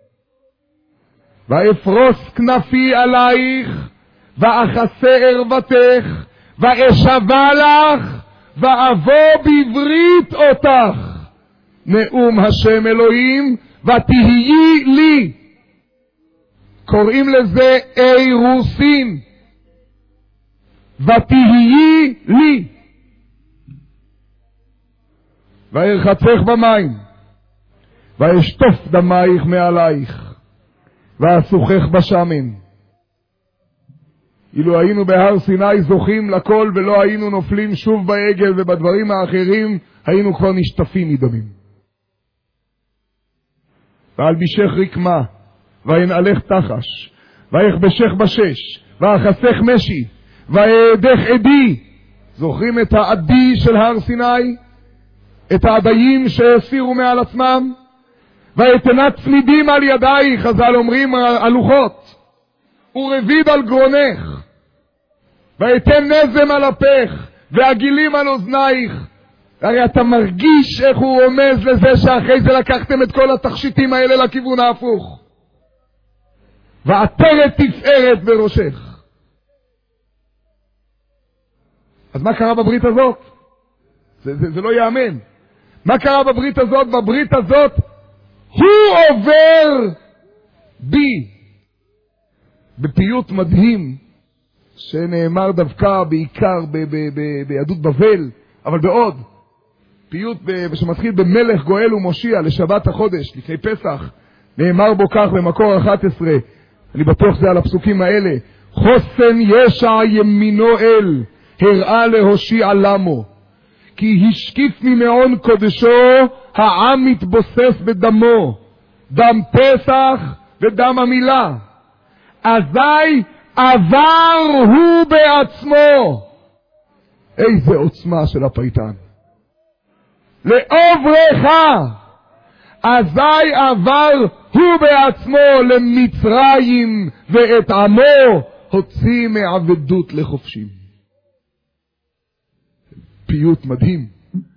ואפרוס כנפי עלייך, ואחסה ערוותך, ואשבה לך, ואבוא בברית אותך, נאום השם אלוהים, ותהיי לי. קוראים לזה אירוסין. ותהיי לי. וארחצך במים, ואשטוף דמייך מעלייך, ואסוכך בשמן. אילו היינו בהר סיני זוכים לכל ולא היינו נופלים שוב בעגל ובדברים האחרים, היינו כבר נשטפים מדמים. ואלבישך רקמה, ואנעלך תחש, ואכבשך בשש, ואחסך משי, ואעדך עדי. זוכרים את העדי של הר סיני? את העדיים שהסירו מעל עצמם? ואתנה צמידים על ידייך, חז"ל אומרים הלוחות, ורביד על גרונך, ואתן נזם על אפך, והגילים על אוזנייך. הרי אתה מרגיש איך הוא רומז לזה שאחרי זה לקחתם את כל התכשיטים האלה לכיוון ההפוך. ועטרת תפארת בראשך. אז מה קרה בברית הזאת? זה, זה, זה לא יאמן. מה קרה בברית הזאת? בברית הזאת הוא עובר בי. בפיוט מדהים שנאמר דווקא בעיקר ב- ב- ב- ביהדות בבל, אבל בעוד פיוט ב- שמתחיל במלך גואל ומושיע לשבת החודש לפני פסח, נאמר בו כך במקור אחת עשרה, אני בטוח זה על הפסוקים האלה: חוסן ישע ימינו אל, הראה להושיע למו, כי השקיף ממעון קודשו, העם מתבוסס בדמו, דם פסח ודם המילה. אזי עבר הוא בעצמו. איזה עוצמה של הפייטן. לעוברך. אזי עבר הוא בעצמו למצרים ואת עמו הוציא מעבדות לחופשים. פיוט מדהים.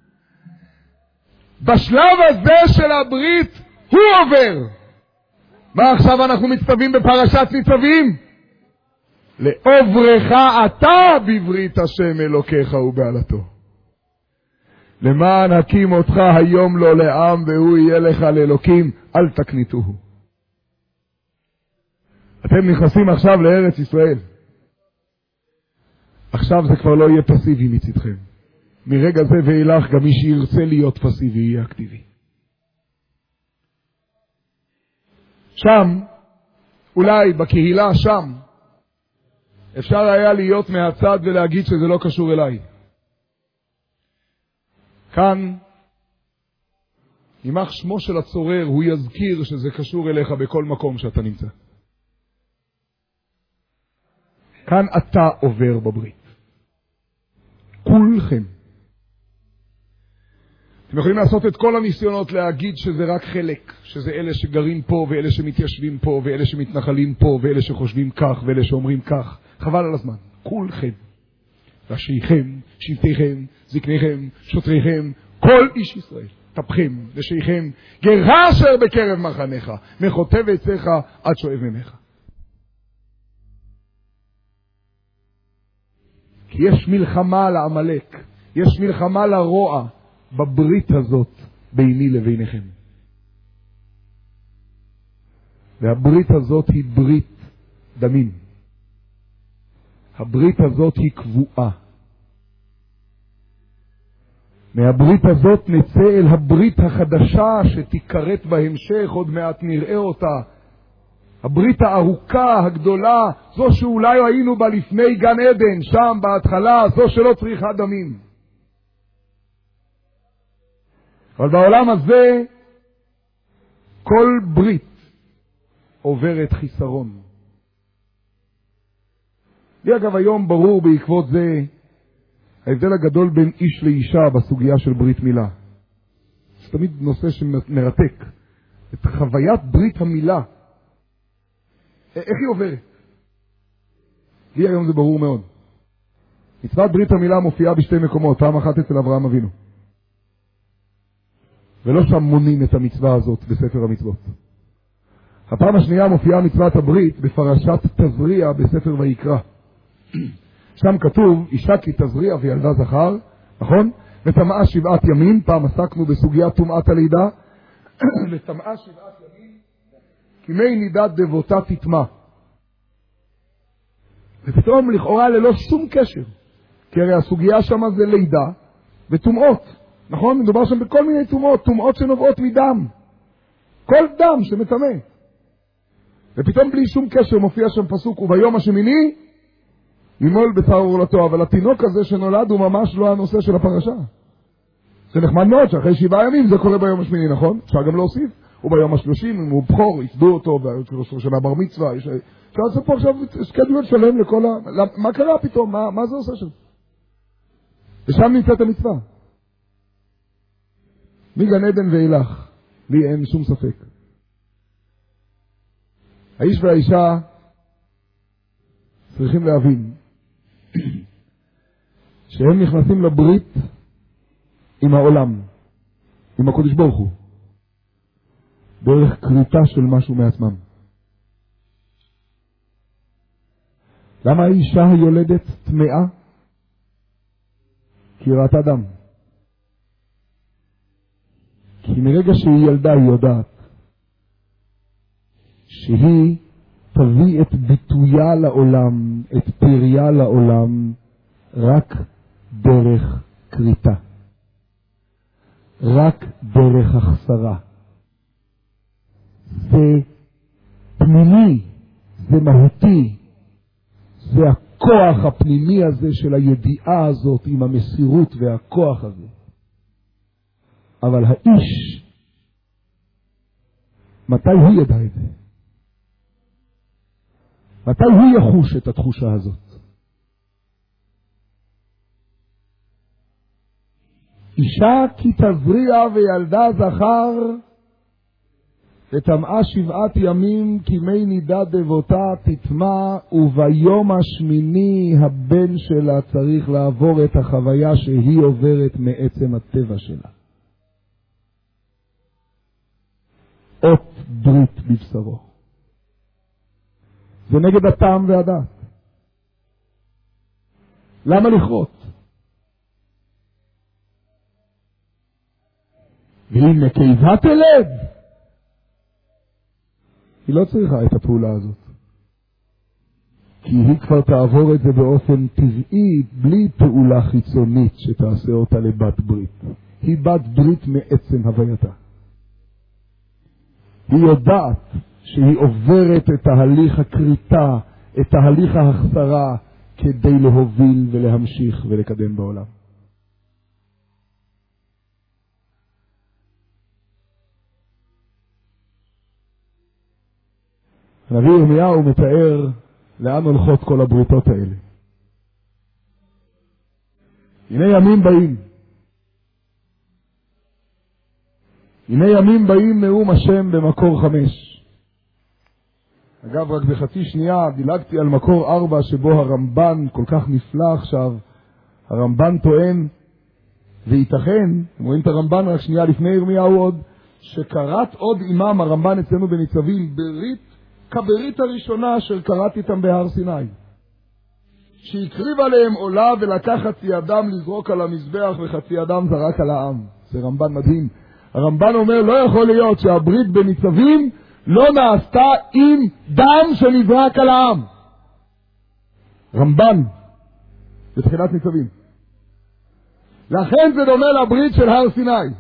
בשלב הזה של הברית הוא עובר. מה עכשיו אנחנו מצטווים בפרשת ניצבים? לעוברך אתה בברית השם אלוקיך ובעלתו. למען הקים אותך היום לו לעם והוא יהיה לך לאלוקים, אל תקניתוהו. אתם נכנסים עכשיו לארץ ישראל. עכשיו זה כבר לא יהיה פסיבי מצדכם. מרגע זה ואילך גם מי שירצה להיות פסיבי יהיה אקטיבי. שם, אולי בקהילה שם, אפשר היה להיות מהצד ולהגיד שזה לא קשור אליי. כאן, יימח שמו של הצורר, הוא יזכיר שזה קשור אליך בכל מקום שאתה נמצא. כאן אתה עובר בברית. כולכם. אתם יכולים לעשות את כל הניסיונות להגיד שזה רק חלק, שזה אלה שגרים פה ואלה שמתיישבים פה ואלה שמתנחלים פה ואלה שחושבים כך ואלה שאומרים כך. חבל על הזמן. כולכם. ראשיכם, שבטיכם, זקניכם, שוטריכם, כל איש ישראל. טפכם, נשיכם, גרה אשר בקרב מחניך, מחוטב עציך עד שואב ממך. כי יש מלחמה לעמלק, יש מלחמה לרוע בברית הזאת ביני לביניכם. והברית הזאת היא ברית דמים. הברית הזאת היא קבועה. מהברית הזאת נצא אל הברית החדשה שתיקראת בהמשך, עוד מעט נראה אותה. הברית הארוכה, הגדולה, זו שאולי היינו בה לפני גן עדן, שם בהתחלה, זו שלא צריכה דמים. אבל בעולם הזה, כל ברית עוברת חיסרון. לי אגב היום ברור בעקבות זה, ההבדל הגדול בין איש לאישה בסוגיה של ברית מילה. זה תמיד נושא שמרתק. את חוויית ברית המילה. איך היא עוברת? לי היום זה ברור מאוד. מצוות ברית המילה מופיעה בשתי מקומות, פעם אחת אצל אברהם אבינו. ולא שם מונים את המצווה הזאת בספר המצוות. הפעם השנייה מופיעה מצוות הברית בפרשת תזריע בספר ויקרא. שם כתוב, אישה כי תזריע וילדה זכר, נכון? וטמאה שבעת ימים, פעם עסקנו בסוגיית טומאת הלידה, וטמאה שבעת ימים, כי מי נידת דבותה תטמא. ופתאום לכאורה ללא שום קשר, כי הרי הסוגיה שם זה לידה וטומאות, נכון? מדובר שם בכל מיני טומאות, טומאות שנובעות מדם. כל דם שמטמא. ופתאום בלי שום קשר מופיע שם פסוק, וביום השמיני, ימול בשר עורלתו, אבל התינוק הזה שנולד הוא ממש לא הנושא של הפרשה. זה נחמד מאוד שאחרי שבעה ימים זה קורה ביום השמיני, נכון? אפשר גם להוסיף. וביום השלושים, אם הוא בחור, יפדו אותו, שנה בר מצווה, אפשר לעשות פה עכשיו סקדול שלם לכל ה... מה קרה פתאום? מה, מה זה עושה שם? ושם נמצאת המצווה. מגן עדן ואילך, לי אין שום ספק. האיש והאישה צריכים להבין שהם נכנסים לברית עם העולם, עם הקודש ברוך הוא, דרך קריטה של משהו מעצמם. למה האישה היולדת טמאה? כי היא ראתה דם. כי מרגע שהיא ילדה היא יודעת שהיא תביא את ביטויה לעולם, את פריה לעולם, רק דרך קריטה. רק דרך החסרה. זה פנימי, זה מהותי, זה הכוח הפנימי הזה של הידיעה הזאת עם המסירות והכוח הזה. אבל האיש, מתי הוא ידע את זה? מתי הוא יחוש את התחושה הזאת? אישה כי תזריע וילדה זכר, ותמאה שבעת ימים כימי נידה דבותה תטמע, וביום השמיני הבן שלה צריך לעבור את החוויה שהיא עוברת מעצם הטבע שלה. אות ברית בבשרו. זה נגד הטעם והדעת. למה לכרות? ואם נקבה תלד, היא לא צריכה את הפעולה הזאת. כי היא כבר תעבור את זה באופן טבעי, בלי פעולה חיצונית שתעשה אותה לבת ברית. היא בת ברית מעצם הווייתה. היא יודעת שהיא עוברת את תהליך הקריטה, את תהליך ההחסרה, כדי להוביל ולהמשיך ולקדם בעולם. הנביא ירמיהו מתאר לאן הולכות כל הבריתות האלה. הנה ימים באים. הנה ימים באים נאום השם במקור חמש. אגב, רק בחצי שנייה דילגתי על מקור ארבע, שבו הרמב"ן כל כך נפלא עכשיו. הרמב"ן טוען, וייתכן, אתם רואים את הרמב"ן רק שנייה לפני ירמיהו עוד, שקראת עוד אימם, הרמב"ן אצלנו בניצבים, ברית, כברית הראשונה אשר קראתי איתם בהר סיני. שהקריב עליהם עולה ולקח חצי אדם לזרוק על המזבח, וחצי אדם זרק על העם. זה רמב"ן מדהים. הרמב"ן אומר, לא יכול להיות שהברית בניצבים לא נעשתה עם דם שנזרק על העם. רמב"ן, בתחילת ניצבים. לכן זה דומה לברית של הר סיני.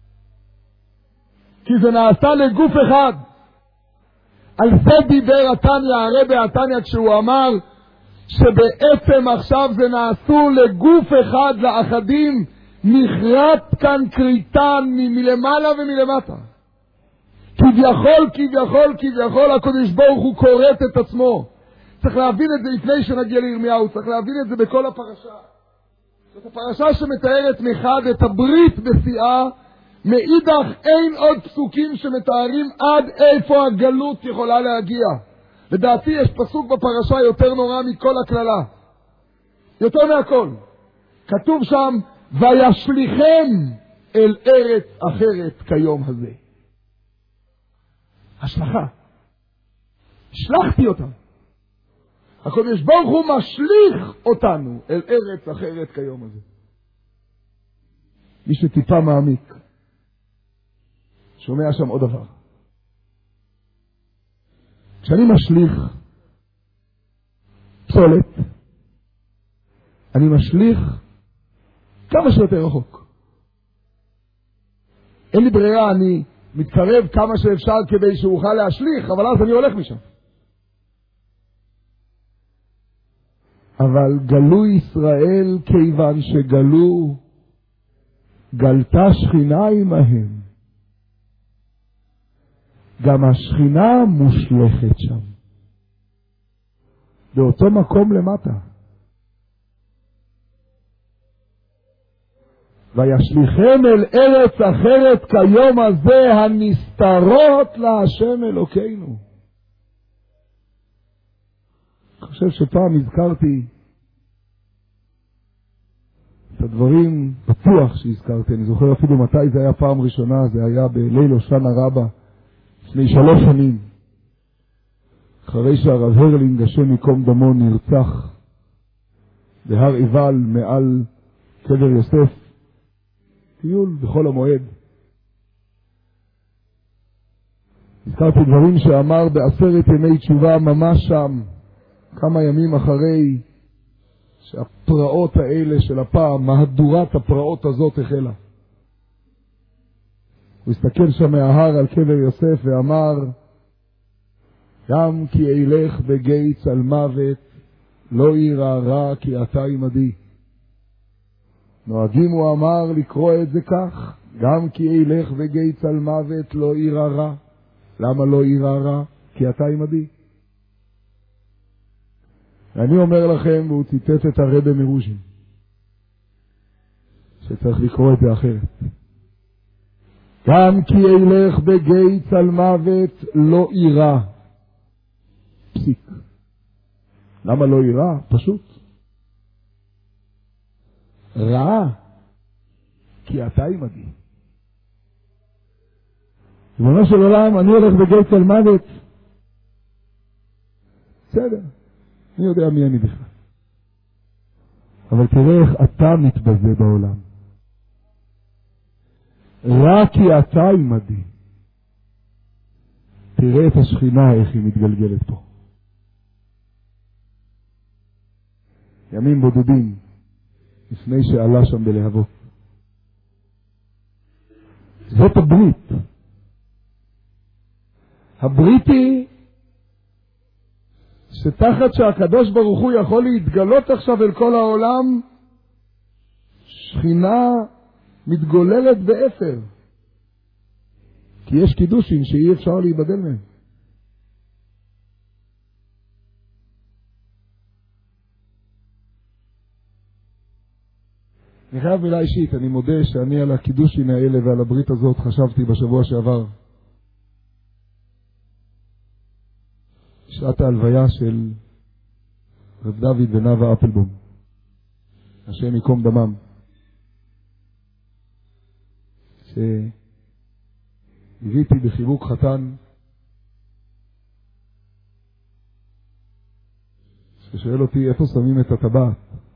כי זה נעשתה לגוף אחד. על זה דיבר התניא, הרבי התניא, כשהוא אמר שבעצם עכשיו זה נעשו לגוף אחד לאחדים, נחרט כאן קריטן מלמעלה ומלמטה. כביכול, כביכול, כביכול, הקדוש ברוך הוא קורט את עצמו. צריך להבין את זה לפני שנגיע לירמיהו, צריך להבין את זה בכל הפרשה. זאת הפרשה שמתארת מחד את הברית בשיאה, מאידך אין עוד פסוקים שמתארים עד איפה הגלות יכולה להגיע. לדעתי יש פסוק בפרשה יותר נורא מכל הכללה. יותר מהכל. כתוב שם, וישליכם אל ארץ אחרת כיום הזה. השלכה. השלחתי אותם. הקדוש ברוך הוא משליך אותנו אל ארץ אחרת כיום הזה. מי שטיפה מעמיק שומע שם עוד דבר. כשאני משליך פסולת, אני משליך כמה שיותר רחוק. אין לי ברירה, אני מתקרב כמה שאפשר כדי שאוכל להשליך, אבל אז אני הולך משם. אבל גלו ישראל כיוון שגלו, גלתה שכינה עמהם. גם השכינה מושלכת שם. באותו מקום למטה. וישליכם אל ארץ אחרת כיום הזה הנסתרות להשם אלוקינו. אני חושב שפעם הזכרתי את הדברים, בטוח שהזכרתי, אני זוכר אפילו מתי זה היה פעם ראשונה, זה היה בליל הושענא רבה, לפני שלוש שנים, אחרי שהרב הרלינג השם ייקום דמו נרצח בהר עיבל מעל קבר יוסף, טיול בכל המועד. הזכרתי דברים שאמר בעשרת ימי תשובה ממש שם, כמה ימים אחרי שהפרעות האלה של הפעם, מהדורת הפרעות הזאת החלה. הוא הסתכל שם מההר על קבר יוסף ואמר, גם כי אילך בגיא צל מוות, לא יירא רע כי אתה עמדי. נוהגים, הוא אמר, לקרוא את זה כך, גם כי אילך בגיא צל מוות, לא יירא רע. למה לא יירא רע? כי אתה עמדי. אני אומר לכם, והוא ציטט את הרבי מרוז'ין, שצריך לקרוא את זה אחרת. גם כי ילך בגיא צלמוות לא יירא. פסיק. למה לא יירא? פשוט. רע. כי אתה עמדי. ריבונו של עולם, אני הולך בגיא צלמוות. בסדר. אני יודע מי אני בכלל. אבל תראה איך אתה מתבזה בעולם. רק כי אתה עמדי. תראה את השכינה איך היא מתגלגלת פה. ימים בודדים לפני שעלה שם בלהבות. זאת הברית. הברית היא שתחת שהקדוש ברוך הוא יכול להתגלות עכשיו אל כל העולם, שכינה מתגוללת באפר. כי יש קידושים שאי אפשר להיבדל מהם. אני חייב מילה אישית, אני מודה שאני על הקידושים האלה ועל הברית הזאת חשבתי בשבוע שעבר. שעת ההלוויה של רב דוד ונאווה אפלבום, השם יקום דמם, שהביאתי בחיבוק חתן ששואל אותי איפה שמים את הטבעת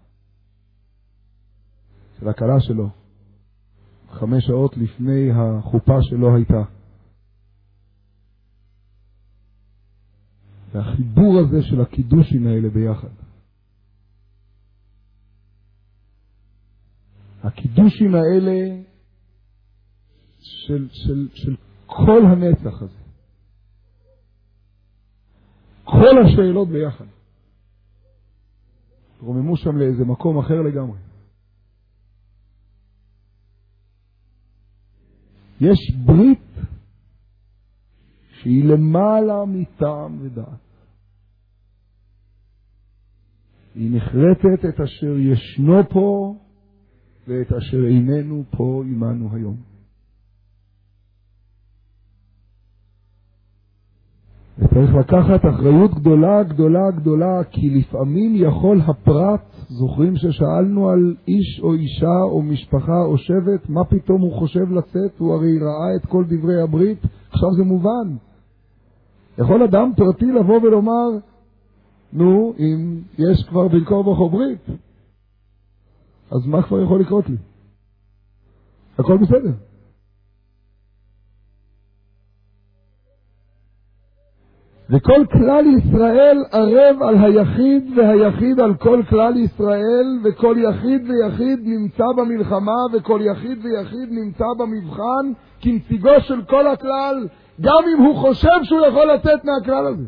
של הכלה שלו חמש שעות לפני החופה שלו הייתה. והחיבור הזה של הקידושים האלה ביחד. הקידושים האלה של, של, של כל הנצח הזה. כל השאלות ביחד. רוממו שם לאיזה מקום אחר לגמרי. יש ברית שהיא למעלה מטעם ודעת. היא נחרטת את אשר ישנו פה ואת אשר איננו פה עמנו היום. וצריך לקחת אחריות גדולה גדולה גדולה, כי לפעמים יכול הפרט, זוכרים ששאלנו על איש או אישה או משפחה או שבט, מה פתאום הוא חושב לצאת? הוא הרי ראה את כל דברי הברית, עכשיו זה מובן. יכול אדם פרטי לבוא ולומר, נו, אם יש כבר בין כה וכה ברית, אז מה כבר יכול לקרות לי? הכל בסדר. וכל כלל ישראל ערב על היחיד, והיחיד על כל כלל ישראל, וכל יחיד ויחיד נמצא במלחמה, וכל יחיד ויחיד נמצא במבחן, כנציגו של כל הכלל, גם אם הוא חושב שהוא יכול לתת מהכלל הזה.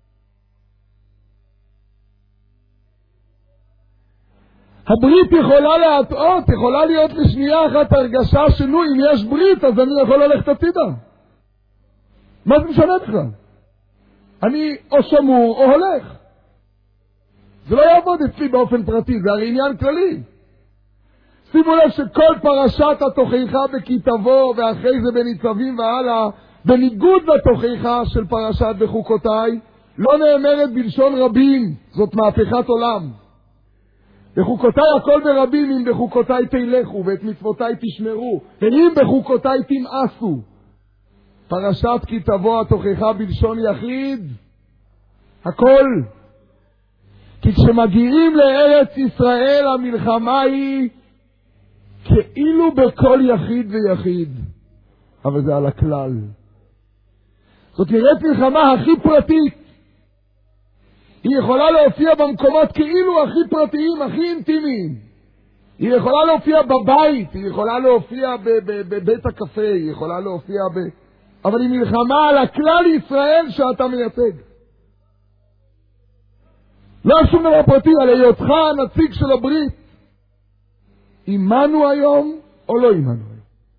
הברית יכולה להטעות, יכולה להיות לשנייה אחת הרגשה שנו, אם יש ברית אז אני יכול ללכת עתידה. מה זה משנה בכלל? אני או שמור או הולך. זה לא יעבוד אצלי באופן פרטי, זה הרי עניין כללי. שימו לב שכל פרשת התוכחה בכתבו ואחרי זה בניצבים והלאה, בניגוד לתוכחה של פרשת בחוקותיי, לא נאמרת בלשון רבים, זאת מהפכת עולם. בחוקותיי הכל ברבים, אם בחוקותיי תלכו ואת מצוותיי תשמרו, ואם בחוקותיי תמאסו. פרשת כתבו התוכחה בלשון יחיד, הכל. כי כשמגיעים לארץ ישראל המלחמה היא כאילו בכל יחיד ויחיד, אבל זה על הכלל. זאת נראית מלחמה הכי פרטית. היא יכולה להופיע במקומות כאילו הכי פרטיים, הכי אינטימיים. היא יכולה להופיע בבית, היא יכולה להופיע בבית הקפה, היא יכולה להופיע ב... אבל היא מלחמה על הכלל ישראל שאתה מייצג. לא שום דבר פרטי, על היותך הנציג של הברית. אימנו היום או לא אימנו היום?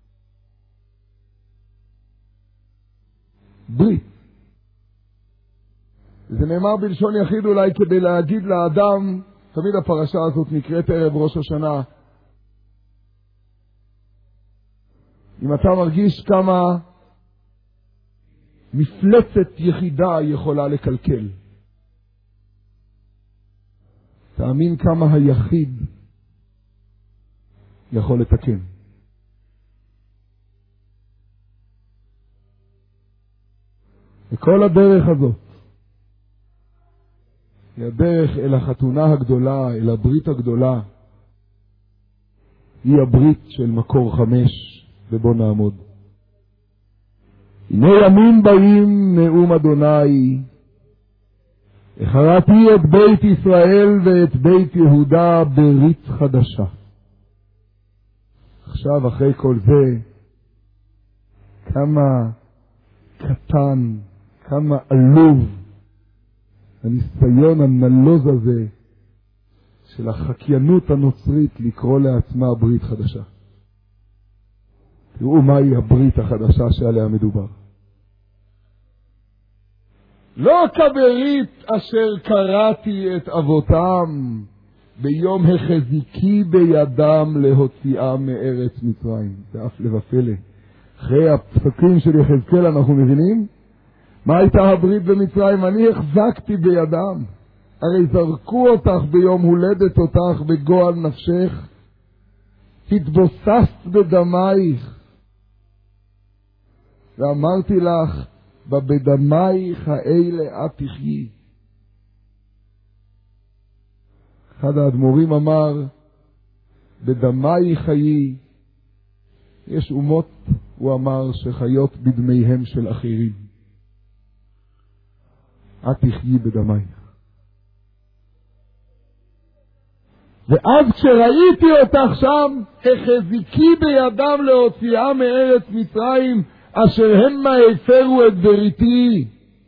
ברית. זה נאמר בלשון יחיד אולי כדי להגיד לאדם, תמיד הפרשה הזאת נקראת ערב ראש השנה. אם אתה מרגיש כמה מפלצת יחידה יכולה לקלקל, תאמין כמה היחיד יכול לתקן. וכל הדרך הזאת היא הדרך אל החתונה הגדולה, אל הברית הגדולה. היא הברית של מקור חמש, ובוא נעמוד. הנה ימים באים נאום אדוני, החרתי את בית ישראל ואת בית יהודה ברית חדשה. עכשיו אחרי כל זה, כמה קטן, כמה עלוב הניסיון הנלוז הזה של החקיינות הנוצרית לקרוא לעצמה ברית חדשה. תראו מהי הברית החדשה שעליה מדובר. לא כברית אשר קראתי את אבותם ביום החזיקי בידם להוציאם מארץ מצרים. זה אף לבפלא. אחרי הפסוקים של יחזקאל אנחנו מבינים מה הייתה הברית במצרים. אני החזקתי בידם, הרי זרקו אותך ביום הולדת אותך בגועל נפשך, התבוססת בדמייך, ואמרתי לך בבדמייך האלה את תחיי. אחד האדמו"רים אמר בדמייך חיי. יש אומות, הוא אמר, שחיות בדמיהם של אחרים. את תחיי בדמייך. ואז כשראיתי אותך שם, החזיקי בידם להוציאה מארץ מצרים, אשר המה הפרו את בריתי.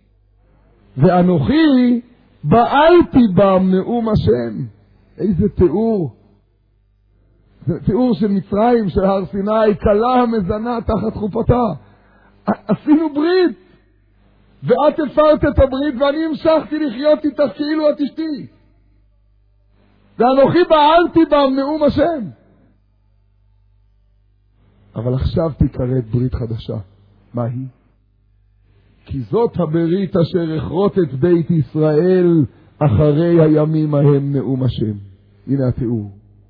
ואנוכי בעלתי בם נאום השם. איזה תיאור. זה תיאור של מצרים, של הר סיני, קלה המזנה תחת חופתה. עשינו ברית. ואת הפרת את הברית, ואני המשכתי לחיות איתך כאילו את אשתי. ואנוכי בעלתי בם נאום השם. אבל עכשיו תקראת ברית חדשה. מה היא? כי זאת הברית אשר אכרות את בית ישראל אחרי הימים ההם נאום השם. הנה התיאור.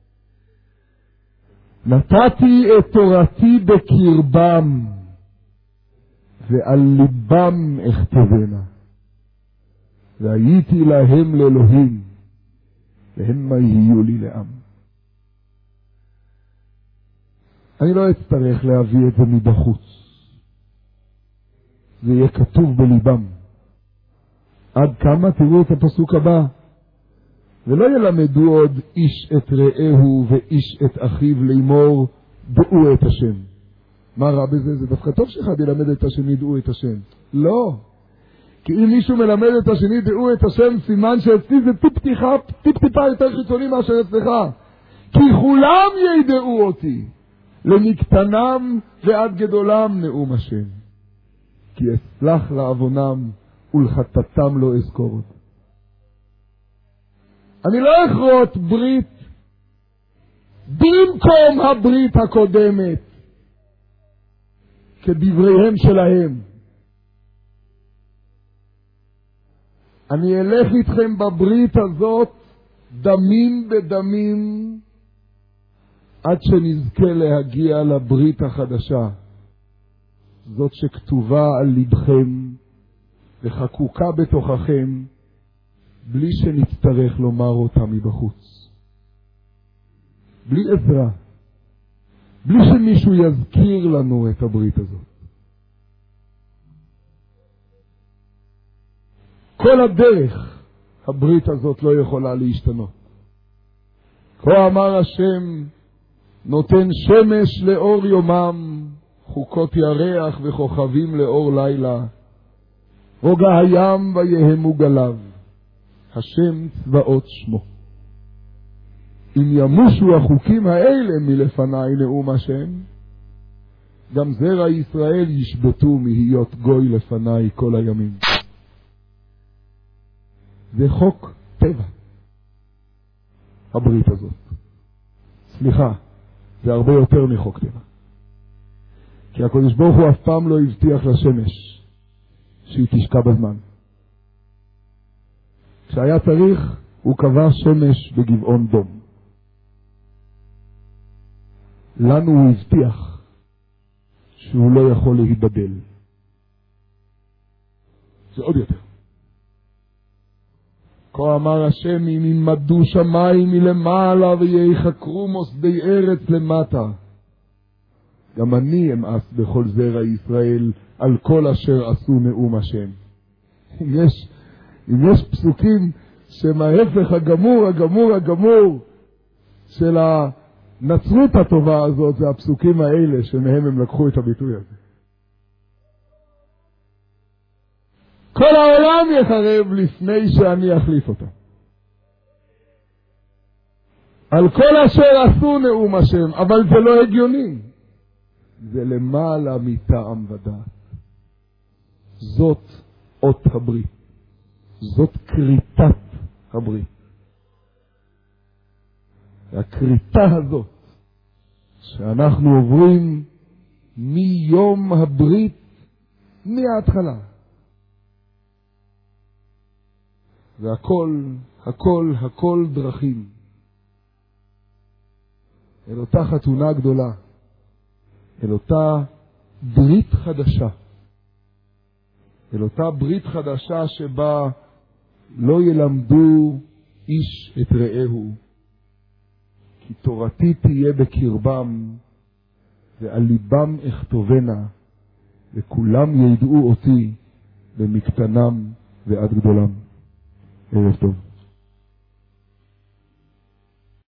נתתי את תורתי בקרבם, ועל ליבם אכתבנה. והייתי להם לאלוהים, והם מה יהיו לי לעם. אני לא אצטרך להביא את זה מבחוץ. זה יהיה כתוב בליבם. עד כמה? תראו את הפסוק הבא. ולא ילמדו עוד איש את רעהו ואיש את אחיו לאמור דעו את השם. מה רע בזה? זה דווקא טוב שאחד ילמד את השני דעו את השם. לא. כי אם מישהו מלמד את השני דעו את השם, סימן שאצלי זה טיפ טיפה, טיפ טיפה יותר חיצוני מאשר אצלך. כי כולם ידעו אותי, למקטנם ועד גדולם נאום השם. כי אסלח לעוונם ולחטאתם לא אזכור אותם. אני לא אכרות ברית במקום הברית הקודמת כדבריהם שלהם. אני אלך איתכם בברית הזאת דמים בדמים עד שנזכה להגיע לברית החדשה, זאת שכתובה על לבכם וחקוקה בתוככם, בלי שנצטרך לומר אותה מבחוץ, בלי עזרה, בלי שמישהו יזכיר לנו את הברית הזאת. כל הדרך הברית הזאת לא יכולה להשתנות. כה אמר השם, נותן שמש לאור יומם, חוקות ירח וכוכבים לאור לילה, רוגע הים ויהמו גליו, השם צבאות שמו. אם ימושו החוקים האלה מלפני נאום השם, גם זרע ישראל ישבתו מהיות גוי לפני כל הימים. זה חוק טבע, הברית הזאת. סליחה, זה הרבה יותר מחוק טבע. כי הקדוש ברוך הוא אף פעם לא הבטיח לשמש שהיא תשקע בזמן. כשהיה צריך, הוא קבע שמש בגבעון דום. לנו הוא הבטיח שהוא לא יכול להיבדל. זה עוד יותר. כה אמר השם, אם ימדו שמיים מלמעלה ויחקרו מוסדי ארץ למטה, גם אני אמאס בכל זרע ישראל על כל אשר עשו נאום השם. אם יש, אם יש פסוקים שמההפך הגמור, הגמור, הגמור של הנצרות הטובה הזאת, זה הפסוקים האלה שמהם הם לקחו את הביטוי הזה. כל העולם יחרב לפני שאני אחליף אותה. על כל אשר עשו נאום השם, אבל זה לא הגיוני. זה למעלה מטעם ודעת. זאת אות הברית. זאת קריטת הברית. והקריטה הזאת שאנחנו עוברים מיום הברית מההתחלה. והכל, הכל, הכל דרכים אל אותה חתונה גדולה, אל אותה ברית חדשה, אל אותה ברית חדשה שבה לא ילמדו איש את רעהו, כי תורתי תהיה בקרבם ועל ליבם אכתובנה, וכולם ידעו אותי במקטנם ועד גדולם. ערב טוב.